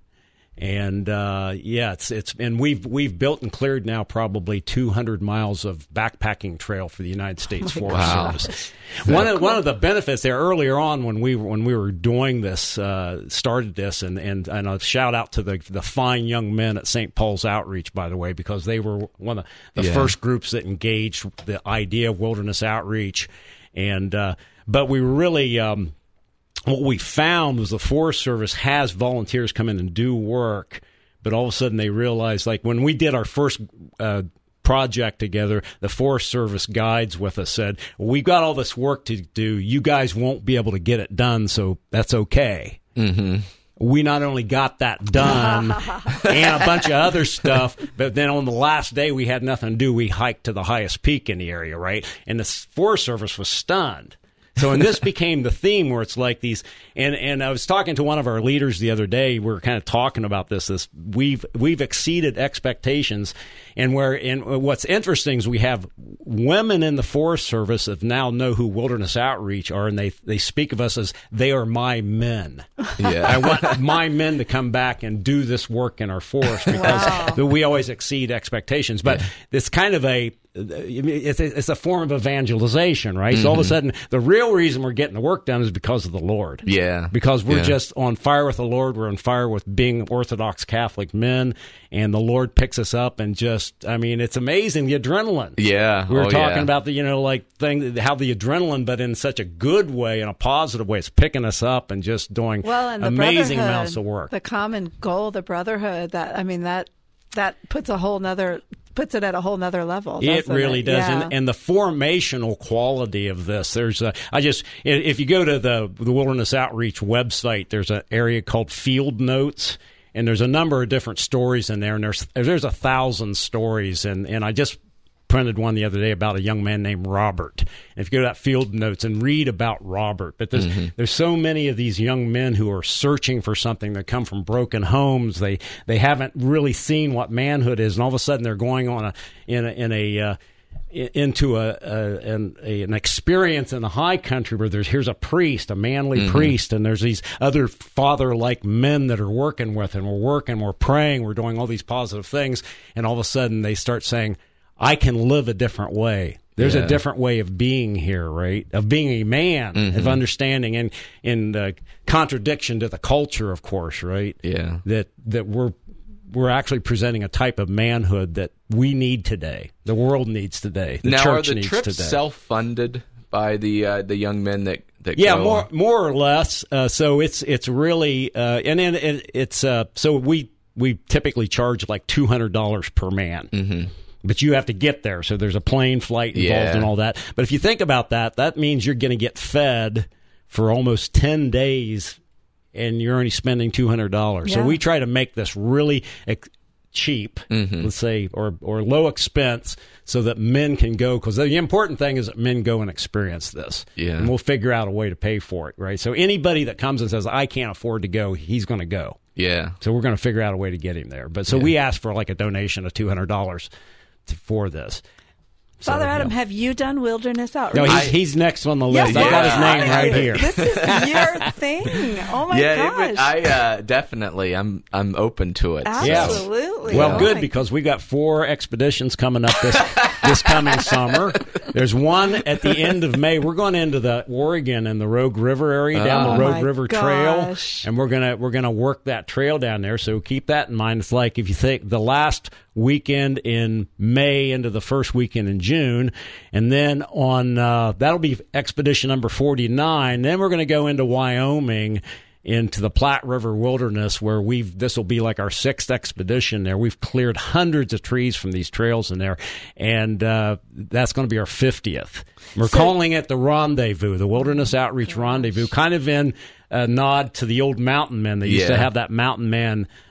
And uh, yeah, it's it's and we've we've built and cleared now probably two hundred miles of backpacking trail for the United States oh Forest wow. Service. So one cool. of one of the benefits there earlier on when we when we were doing this, uh, started this, and, and and a shout out to the the fine young men at Saint Paul's Outreach, by the way, because they were one of the yeah. first groups that engaged the idea of wilderness outreach, and uh, but we really. Um, What we found was the Forest Service has volunteers come in and do work, but all of a sudden they realized, like when we did our first uh, project together, the Forest Service guides with us said, well, we've got all this work to do. You guys won't be able to get it done, so that's okay. Mm-hmm. We not only got that done and a bunch of other stuff, but then on the last day we had nothing to do. We hiked to the highest peak in the area, right? And the Forest Service was stunned. So, and this became the theme where it's like these, and, and I was talking to one of our leaders the other day. We were kind of talking about this. This we've we've exceeded expectations, and where and what's interesting is we have women in the Forest Service that now know who Wilderness Outreach are, and they they speak of us as they are my men. Yeah, I want my men to come back and do this work in our forest because wow. we always exceed expectations. But yeah. it's kind of a It's a, it's a form of evangelization, right? Mm-hmm. So all of a sudden, the real reason we're getting the work done is because of the Lord. Yeah. Because we're yeah. just on fire with the Lord. We're on fire with being Orthodox Catholic men, and the Lord picks us up and just, I mean, it's amazing, the adrenaline. Yeah. We were oh, talking yeah. about the, you know, like thing, how the adrenaline, but in such a good way, in a positive way, it's picking us up and just doing well, and the amazing amounts of work. The common goal, the brotherhood, that, I mean, that, that puts a whole nother puts it at a whole nother level. It really it? does, yeah. and, and the formational quality of this. There's a, I just if you go to the the Wilderness Outreach website, there's an area called Field Notes, and there's a number of different stories in there, and there's there's a thousand stories, and and I just printed one the other day about a young man named Robert. And if you go to that Field Notes and read about Robert, but there's mm-hmm. there's so many of these young men who are searching for something. They come from broken homes. They they haven't really seen what manhood is, and all of a sudden they're going on a in a, in a uh, into a, a, an, a an experience in the high country where there's here's a priest, a manly mm-hmm. priest, and there's these other father-like men that are working with, and we're working, we're praying, we're doing all these positive things, and all of a sudden they start saying, I can live a different way. There's yeah. a different way of being here, right? Of being a man, mm-hmm. of understanding, and in uh, contradiction to the culture, of course, right? Yeah. That that we're we're actually presenting a type of manhood that we need today. The world needs today. The now, church are the needs trips today. self-funded by the uh, the young men that that yeah, go? more more or less. Uh, so it's it's really uh, and then it, it's uh, so we we typically charge like two hundred dollars per man. Mm-hmm. But you have to get there, so there's a plane flight involved yeah. and all that. But if you think about that, that means you're going to get fed for almost ten days, and you're only spending two hundred dollars. Yeah. So we try to make this really ex- cheap, mm-hmm. let's say, or or low expense, so that men can go. Because the important thing is that men go and experience this. Yeah. And we'll figure out a way to pay for it, right? So anybody that comes and says, I can't afford to go, he's going to go. Yeah. So we're going to figure out a way to get him there. But so yeah. we ask for like a donation of two hundred dollars for this. So, Father Adam, yeah. have you done Wilderness Outreach? No, he's, I, he's next on the list. Yes, I got yeah. his name right here. This is your thing. Oh my yeah, gosh! it would, I uh, definitely, I'm I'm open to it. Absolutely. So. Well, oh good my. because we got four expeditions coming up this this coming summer. There's one at the end of May. We're going into the Oregon and the Rogue River area, down oh the Rogue my River gosh. Trail, and we're gonna we're gonna work that trail down there. So keep that in mind. It's like if you think the last weekend in May into the first weekend in June, and then on uh, that'll be expedition number forty-nine. Then we're going to go into Wyoming, into the Platte River Wilderness, where we've this will be like our sixth expedition there. We've cleared hundreds of trees from these trails in there, and uh, that's going to be our fiftieth. We're so, calling it the Rendezvous, the Wilderness Outreach gosh. Rendezvous, kind of in a nod to the old mountain men. They used yeah. to have that mountain man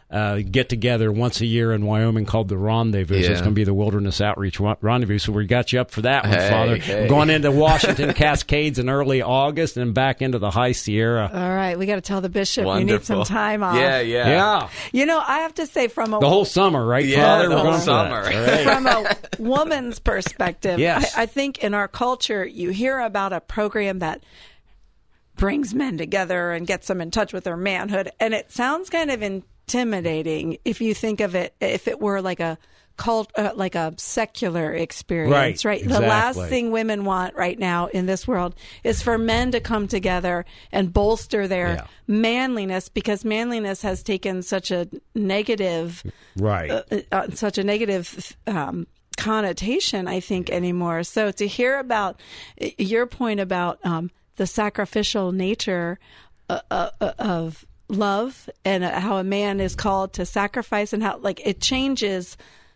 uh, get together once a year in Wyoming called the Rendezvous. Yeah. So it's going to be the Wilderness Outreach Rendezvous. So we got you up for that one, Hey, Father. hey. We're going into Washington Cascades in early August and back into the High Sierra. All right, we got to tell the bishop we need Wonderful. some time off. Yeah, yeah. Yeah. You know, I have to say, from a The whole summer, right, Yeah, Father? the We're whole going for that. summer. All right. from a woman's perspective, Yes. I, I think in our culture, you hear about a program that brings men together and gets them in touch with their manhood, and it sounds kind of intimidating if you think of it, if it were like a cult, uh, like a secular experience, Right, right? The last exactly. thing women want right now in this world is for men to come together and bolster their Yeah. manliness, because manliness has taken such a negative Right. uh, uh, such a negative um, connotation, I think, anymore. So to hear about your point about um, the sacrificial nature uh, uh, of love and uh, how a man is called to sacrifice, and how like it changes,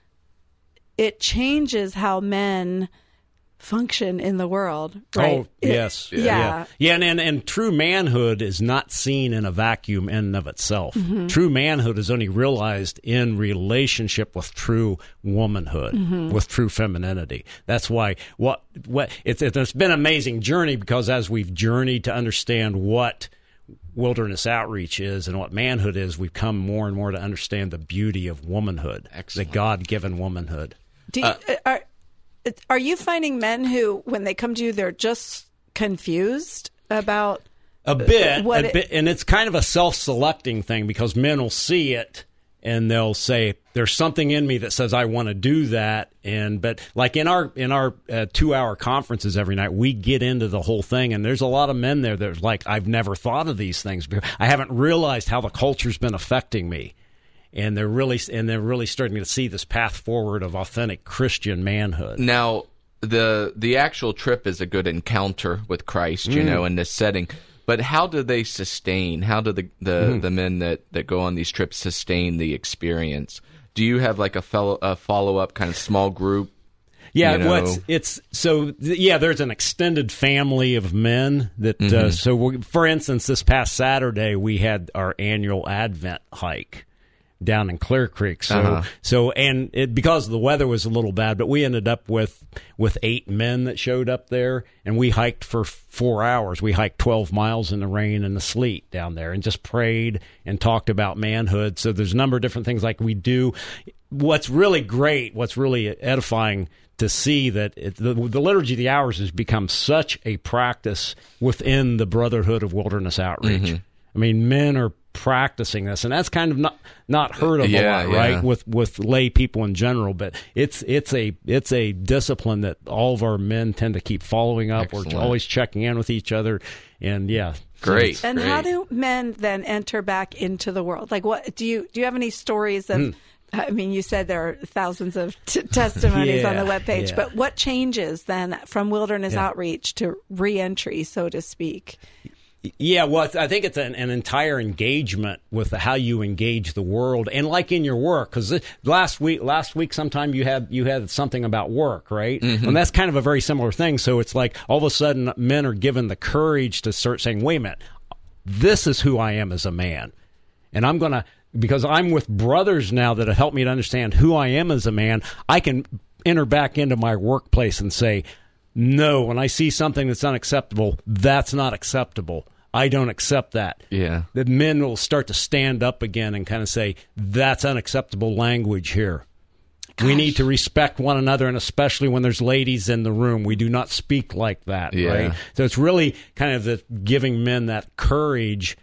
it changes how men function in the world, right? Oh, yes. It- yeah. Yeah. Yeah, and, and, and true manhood is not seen in a vacuum in and of itself. Mm-hmm. True manhood is only realized in relationship with true womanhood, Mm-hmm. with true femininity. That's why what what it's it's been an amazing journey, because as we've journeyed to understand what wilderness outreach is and what manhood is, we've come more and more to understand the beauty of womanhood, Excellent. the God-given womanhood. Do you, are are you finding men who, when they come to you, they're just confused about A bit, what a it- bit, and it's kind of a self-selecting thing, because men will see it and they'll say, "There's something in me that says I want to do that." And but like in our in our uh, two-hour conferences every night, we get into the whole thing, and there's a lot of men there that are like, "I've never thought of these things before. I haven't realized how the culture's been affecting me." And they're really and they're really starting to see this path forward of authentic Christian manhood. Now, the the actual trip is a good encounter with Christ, you know, in this setting. But how do they sustain? How do the the, the men that, that go on these trips sustain the experience? Do you have like a fellow a follow up kind of small group? Yeah, you know? well, it's, it's so th- yeah. There's an extended family of men that. Uh, so, we, for instance, this past Saturday we had our annual Advent hike down in Clear Creek. So, Uh-huh. so and it, because the weather was a little bad, but we ended up with with eight men that showed up there, and we hiked for four hours. We hiked twelve miles in the rain and the sleet down there, and just prayed and talked about manhood. So there's a number of different things like we do. What's really great, what's really edifying to see that it, the, the Liturgy of the Hours has become such a practice within the Brotherhood of Wilderness Outreach. Mm-hmm. I mean, men are practicing this, and that's kind of not not heard of Yeah, a lot, yeah. right? With with lay people in general, but it's it's a it's a discipline that all of our men tend to keep following up. Excellent. We're always checking in with each other, and yeah, Great. And great. how do men then enter back into the world? Like, what do you do? You have any stories of? Hmm. I mean, you said there are thousands of t- testimonies on the Yeah, webpage, yeah. but what changes then from wilderness Yeah. outreach to reentry, so to speak? Yeah, well, it's- I think it's an, an entire engagement with the, how you engage the world, and like in your work. Because last week, last week, sometime you had you had something about work, right? And that's kind of a very similar thing. So it's like all of a sudden, men are given the courage to start saying, "Wait a minute, this is who I am as a man, and I'm gonna." Because I'm with brothers now that have helped me to understand who I am as a man, I can enter back into my workplace and say, no, when I see something that's unacceptable, that's not acceptable. I don't accept that. Yeah. The men will start to stand up again and kind of say, that's unacceptable language here. We need to respect one another, and especially when there's ladies in the room, we do not speak like that, Yeah. right? So it's really kind of the giving men that courage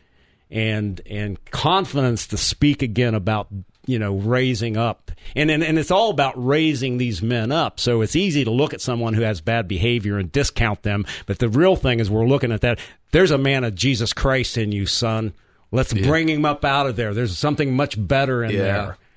and and confidence to speak again about, you know, raising up. And, and and it's all about raising these men up. So it's easy to look at someone who has bad behavior and discount them, but the real thing is we're looking at that. There's a man of Jesus Christ in you, son. Let's Yeah. bring him up out of there. There's something much better in Yeah. there.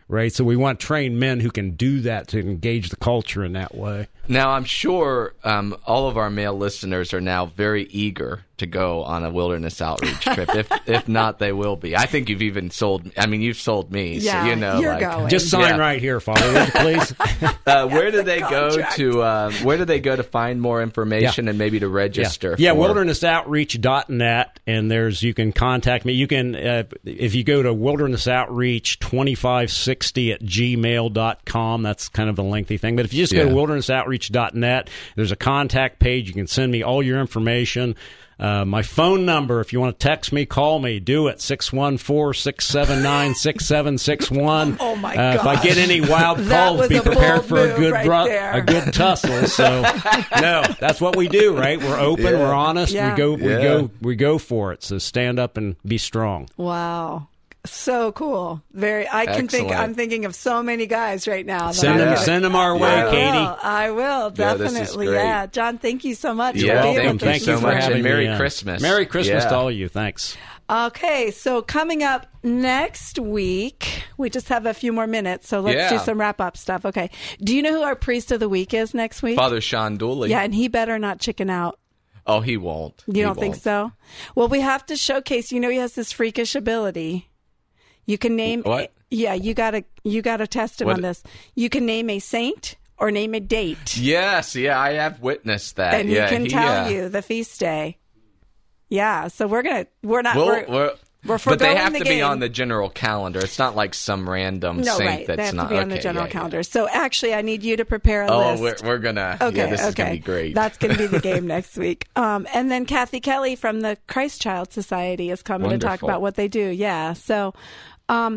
right? So we want trained men who can do that to engage the culture in that way. Now, I'm sure um, all of our male listeners are now very eager to go on a wilderness outreach trip. If if not, they will be. I think you've even sold. I mean, you've sold me. Yeah, so you know, you're like, going. Just sign Yeah. right here, Father, would you please? Uh, where do they contract. go to? Um, where do they go to find more information Yeah. and maybe to register? Yeah, yeah for... wilderness outreach dot net, and there's you can contact me. You can uh, if you go to wilderness outreach twenty-five sixty at gmail dot com. That's kind of a lengthy thing, but if you just go Yeah. to wilderness outreach dot net, there's a contact page. You can send me all your information. Uh, my phone number, if you want to text me, call me, do it, six one four, six seven nine, six seven six one. Oh, my uh, If I gosh. get any wild That calls, was be a prepared bold for a move good right bru- there. a good tussle. So, no, that's what we do, right? We're open, Yeah. we're honest, Yeah. we go, we Yeah. go, we go for it. So stand up and be strong. Wow. So cool. Very. I can think. Excellent. I'm thinking of so many guys right now. that Send I'm them, gonna- send them our way, I Katie. will. I will Yeah, this is definitely. great. Yeah, John. Thank you so much. You're for being welcome. with Thank us you so this much, morning. and Merry me, uh, Christmas. Merry Christmas Yeah. to all of you. Thanks. Okay, so coming up next week, we just have a few more minutes, so let's Yeah. do some wrap up stuff. Okay. Do you know who our priest of the week is next week? Father Sean Dooley. Yeah, and he better not chicken out. Oh, he won't. You He don't think won't. so? Well, we have to showcase. You know, he has this freakish ability. You can name. What? Yeah, you gotta you gotta test him What? on this. You can name a saint or name a date, Yes, yeah, I have witnessed that. and yeah, he can tell uh, you the feast day. Yeah, so we're gonna we're not We'll, we're, we're, we're but they foregoing have the to be game. on the general calendar. It's not like some random no saint right. that's They have not to be on the okay, general yeah, yeah. calendar. So actually, I need you to prepare a Oh, list. we're, we're gonna. Okay, yeah, this okay. is gonna be great. That's going to be the game next week. Um, and then Kathy Kelly from the Christ Child Society is coming to talk Wonderful. about what they do. Yeah. So um,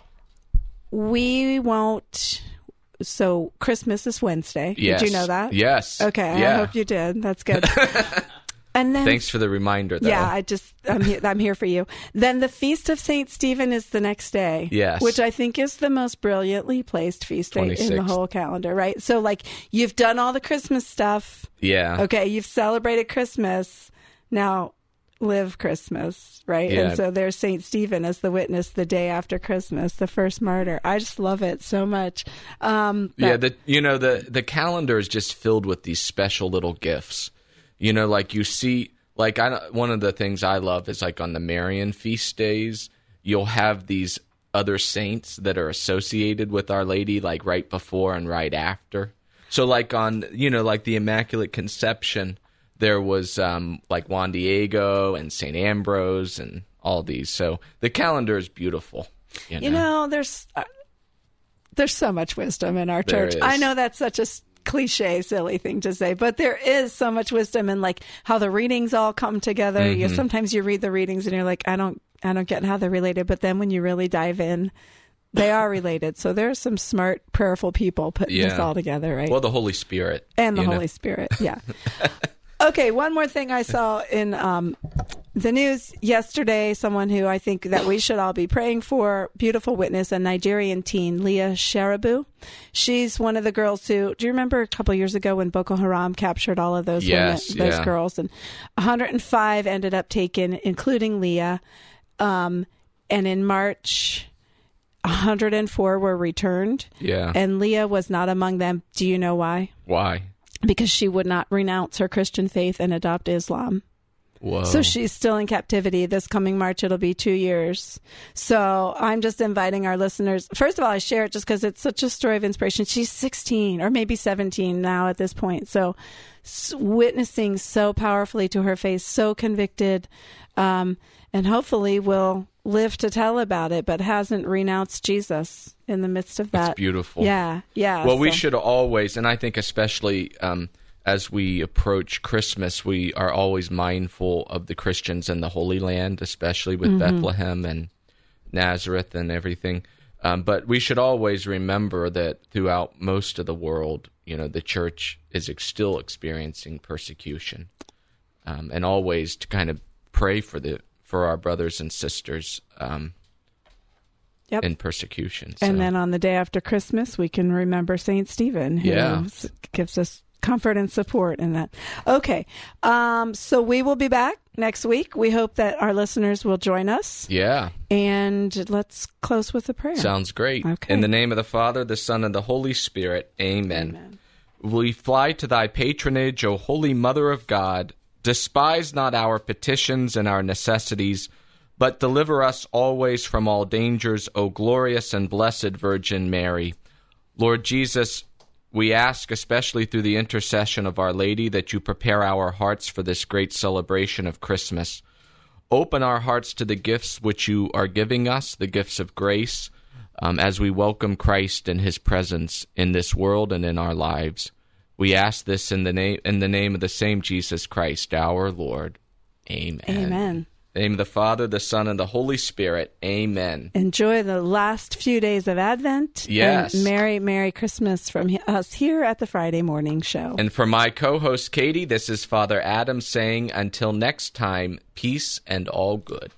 we won't. So Christmas is Wednesday. Yes. Did you know that? Yes. Okay. Yeah. I hope you did. That's good. And then Thanks for the reminder, though. yeah, I just I'm here, I'm here for you. Then the Feast of Saint Stephen is the next day. Yes. Which I think is the most brilliantly placed feast day in the twenty-sixth. whole calendar, right? So like you've done all the Christmas stuff. Yeah. Okay, you've celebrated Christmas. Now live Christmas, right? Yeah. And so there's Saint Stephen as the witness the day after Christmas, the first martyr. I just love it so much. Um, Yeah, but- the you know the the calendar is just filled with these special little gifts. You know, like you see, like I don't- one of the things I love is like on the Marian feast days, you'll have these other saints that are associated with Our Lady, like right before and right after. So, like on you know, like the Immaculate Conception, there was um, like Juan Diego and Saint Ambrose and all these. So the calendar is beautiful. You know, You know, there's uh, there's so much wisdom in our There church. is. I know that's such a s- cliche, silly thing to say, but there is so much wisdom in like how the readings all come together. You Mm-hmm. sometimes you read the readings and you're like, I don't, I don't get how they're related. But then when you really dive in, they are related. So there are some smart, prayerful people putting this Yeah. all together, right? well, the Holy Spirit and the you know. Holy Spirit. Yeah. Okay, one more thing I saw in um, the news yesterday, someone who I think that we should all be praying for, beautiful witness, a Nigerian teen, Leah Sharibu. She's one of the girls who, do you remember a couple years ago when Boko Haram captured all of those Yes, women, those yeah. girls? And one hundred five ended up taken, including Leah. Um, and in March, one hundred four were returned. Yeah. And Leah was not among them. Do you know why? Why? Because she would not renounce her Christian faith and adopt Islam. Whoa. So she's still in captivity. This coming March, it'll be two years. So I'm just inviting our listeners. First of all, I share it just because it's such a story of inspiration. She's sixteen or maybe seventeen now at this point. So s- witnessing so powerfully to her face, so convicted, um, and hopefully will live to tell about it, but hasn't renounced Jesus in the midst of that. That's beautiful. Yeah, yeah. Well, we so- should always, and I think especially um, as we approach Christmas, we are always mindful of the Christians in the Holy Land, especially with Mm-hmm. Bethlehem and Nazareth and everything. Um, but we should always remember that throughout most of the world, you know, the church is ex- still experiencing persecution, um, and always to kind of pray for the for our brothers and sisters um, Yep. in persecution. And So, then on the day after Christmas, we can remember Saint Stephen, who Yeah. s- gives us comfort and support in that. Okay. Um, so we will be back next week. We hope that our listeners will join us. Yeah. And let's close with a prayer. Sounds great. Okay. In the name of the Father, the Son, and the Holy Spirit. Amen. Amen. We fly to thy patronage, O Holy Mother of God. Despise not our petitions and our necessities, but deliver us always from all dangers, O glorious and blessed Virgin Mary. Lord Jesus, we ask, especially through the intercession of Our Lady, that you prepare our hearts for this great celebration of Christmas. Open our hearts to the gifts which you are giving us, the gifts of grace, um, as we welcome Christ and his presence in this world and in our lives. We ask this in the name in the name of the same Jesus Christ, our Lord. Amen. Amen. In the name of the Father, the Son, and the Holy Spirit. Amen. Enjoy the last few days of Advent. Yes. And Merry, Merry Christmas from he- us here at the Friday Morning Show. And for my co-host, Katie, this is Father Adam saying, until next time, peace and all good.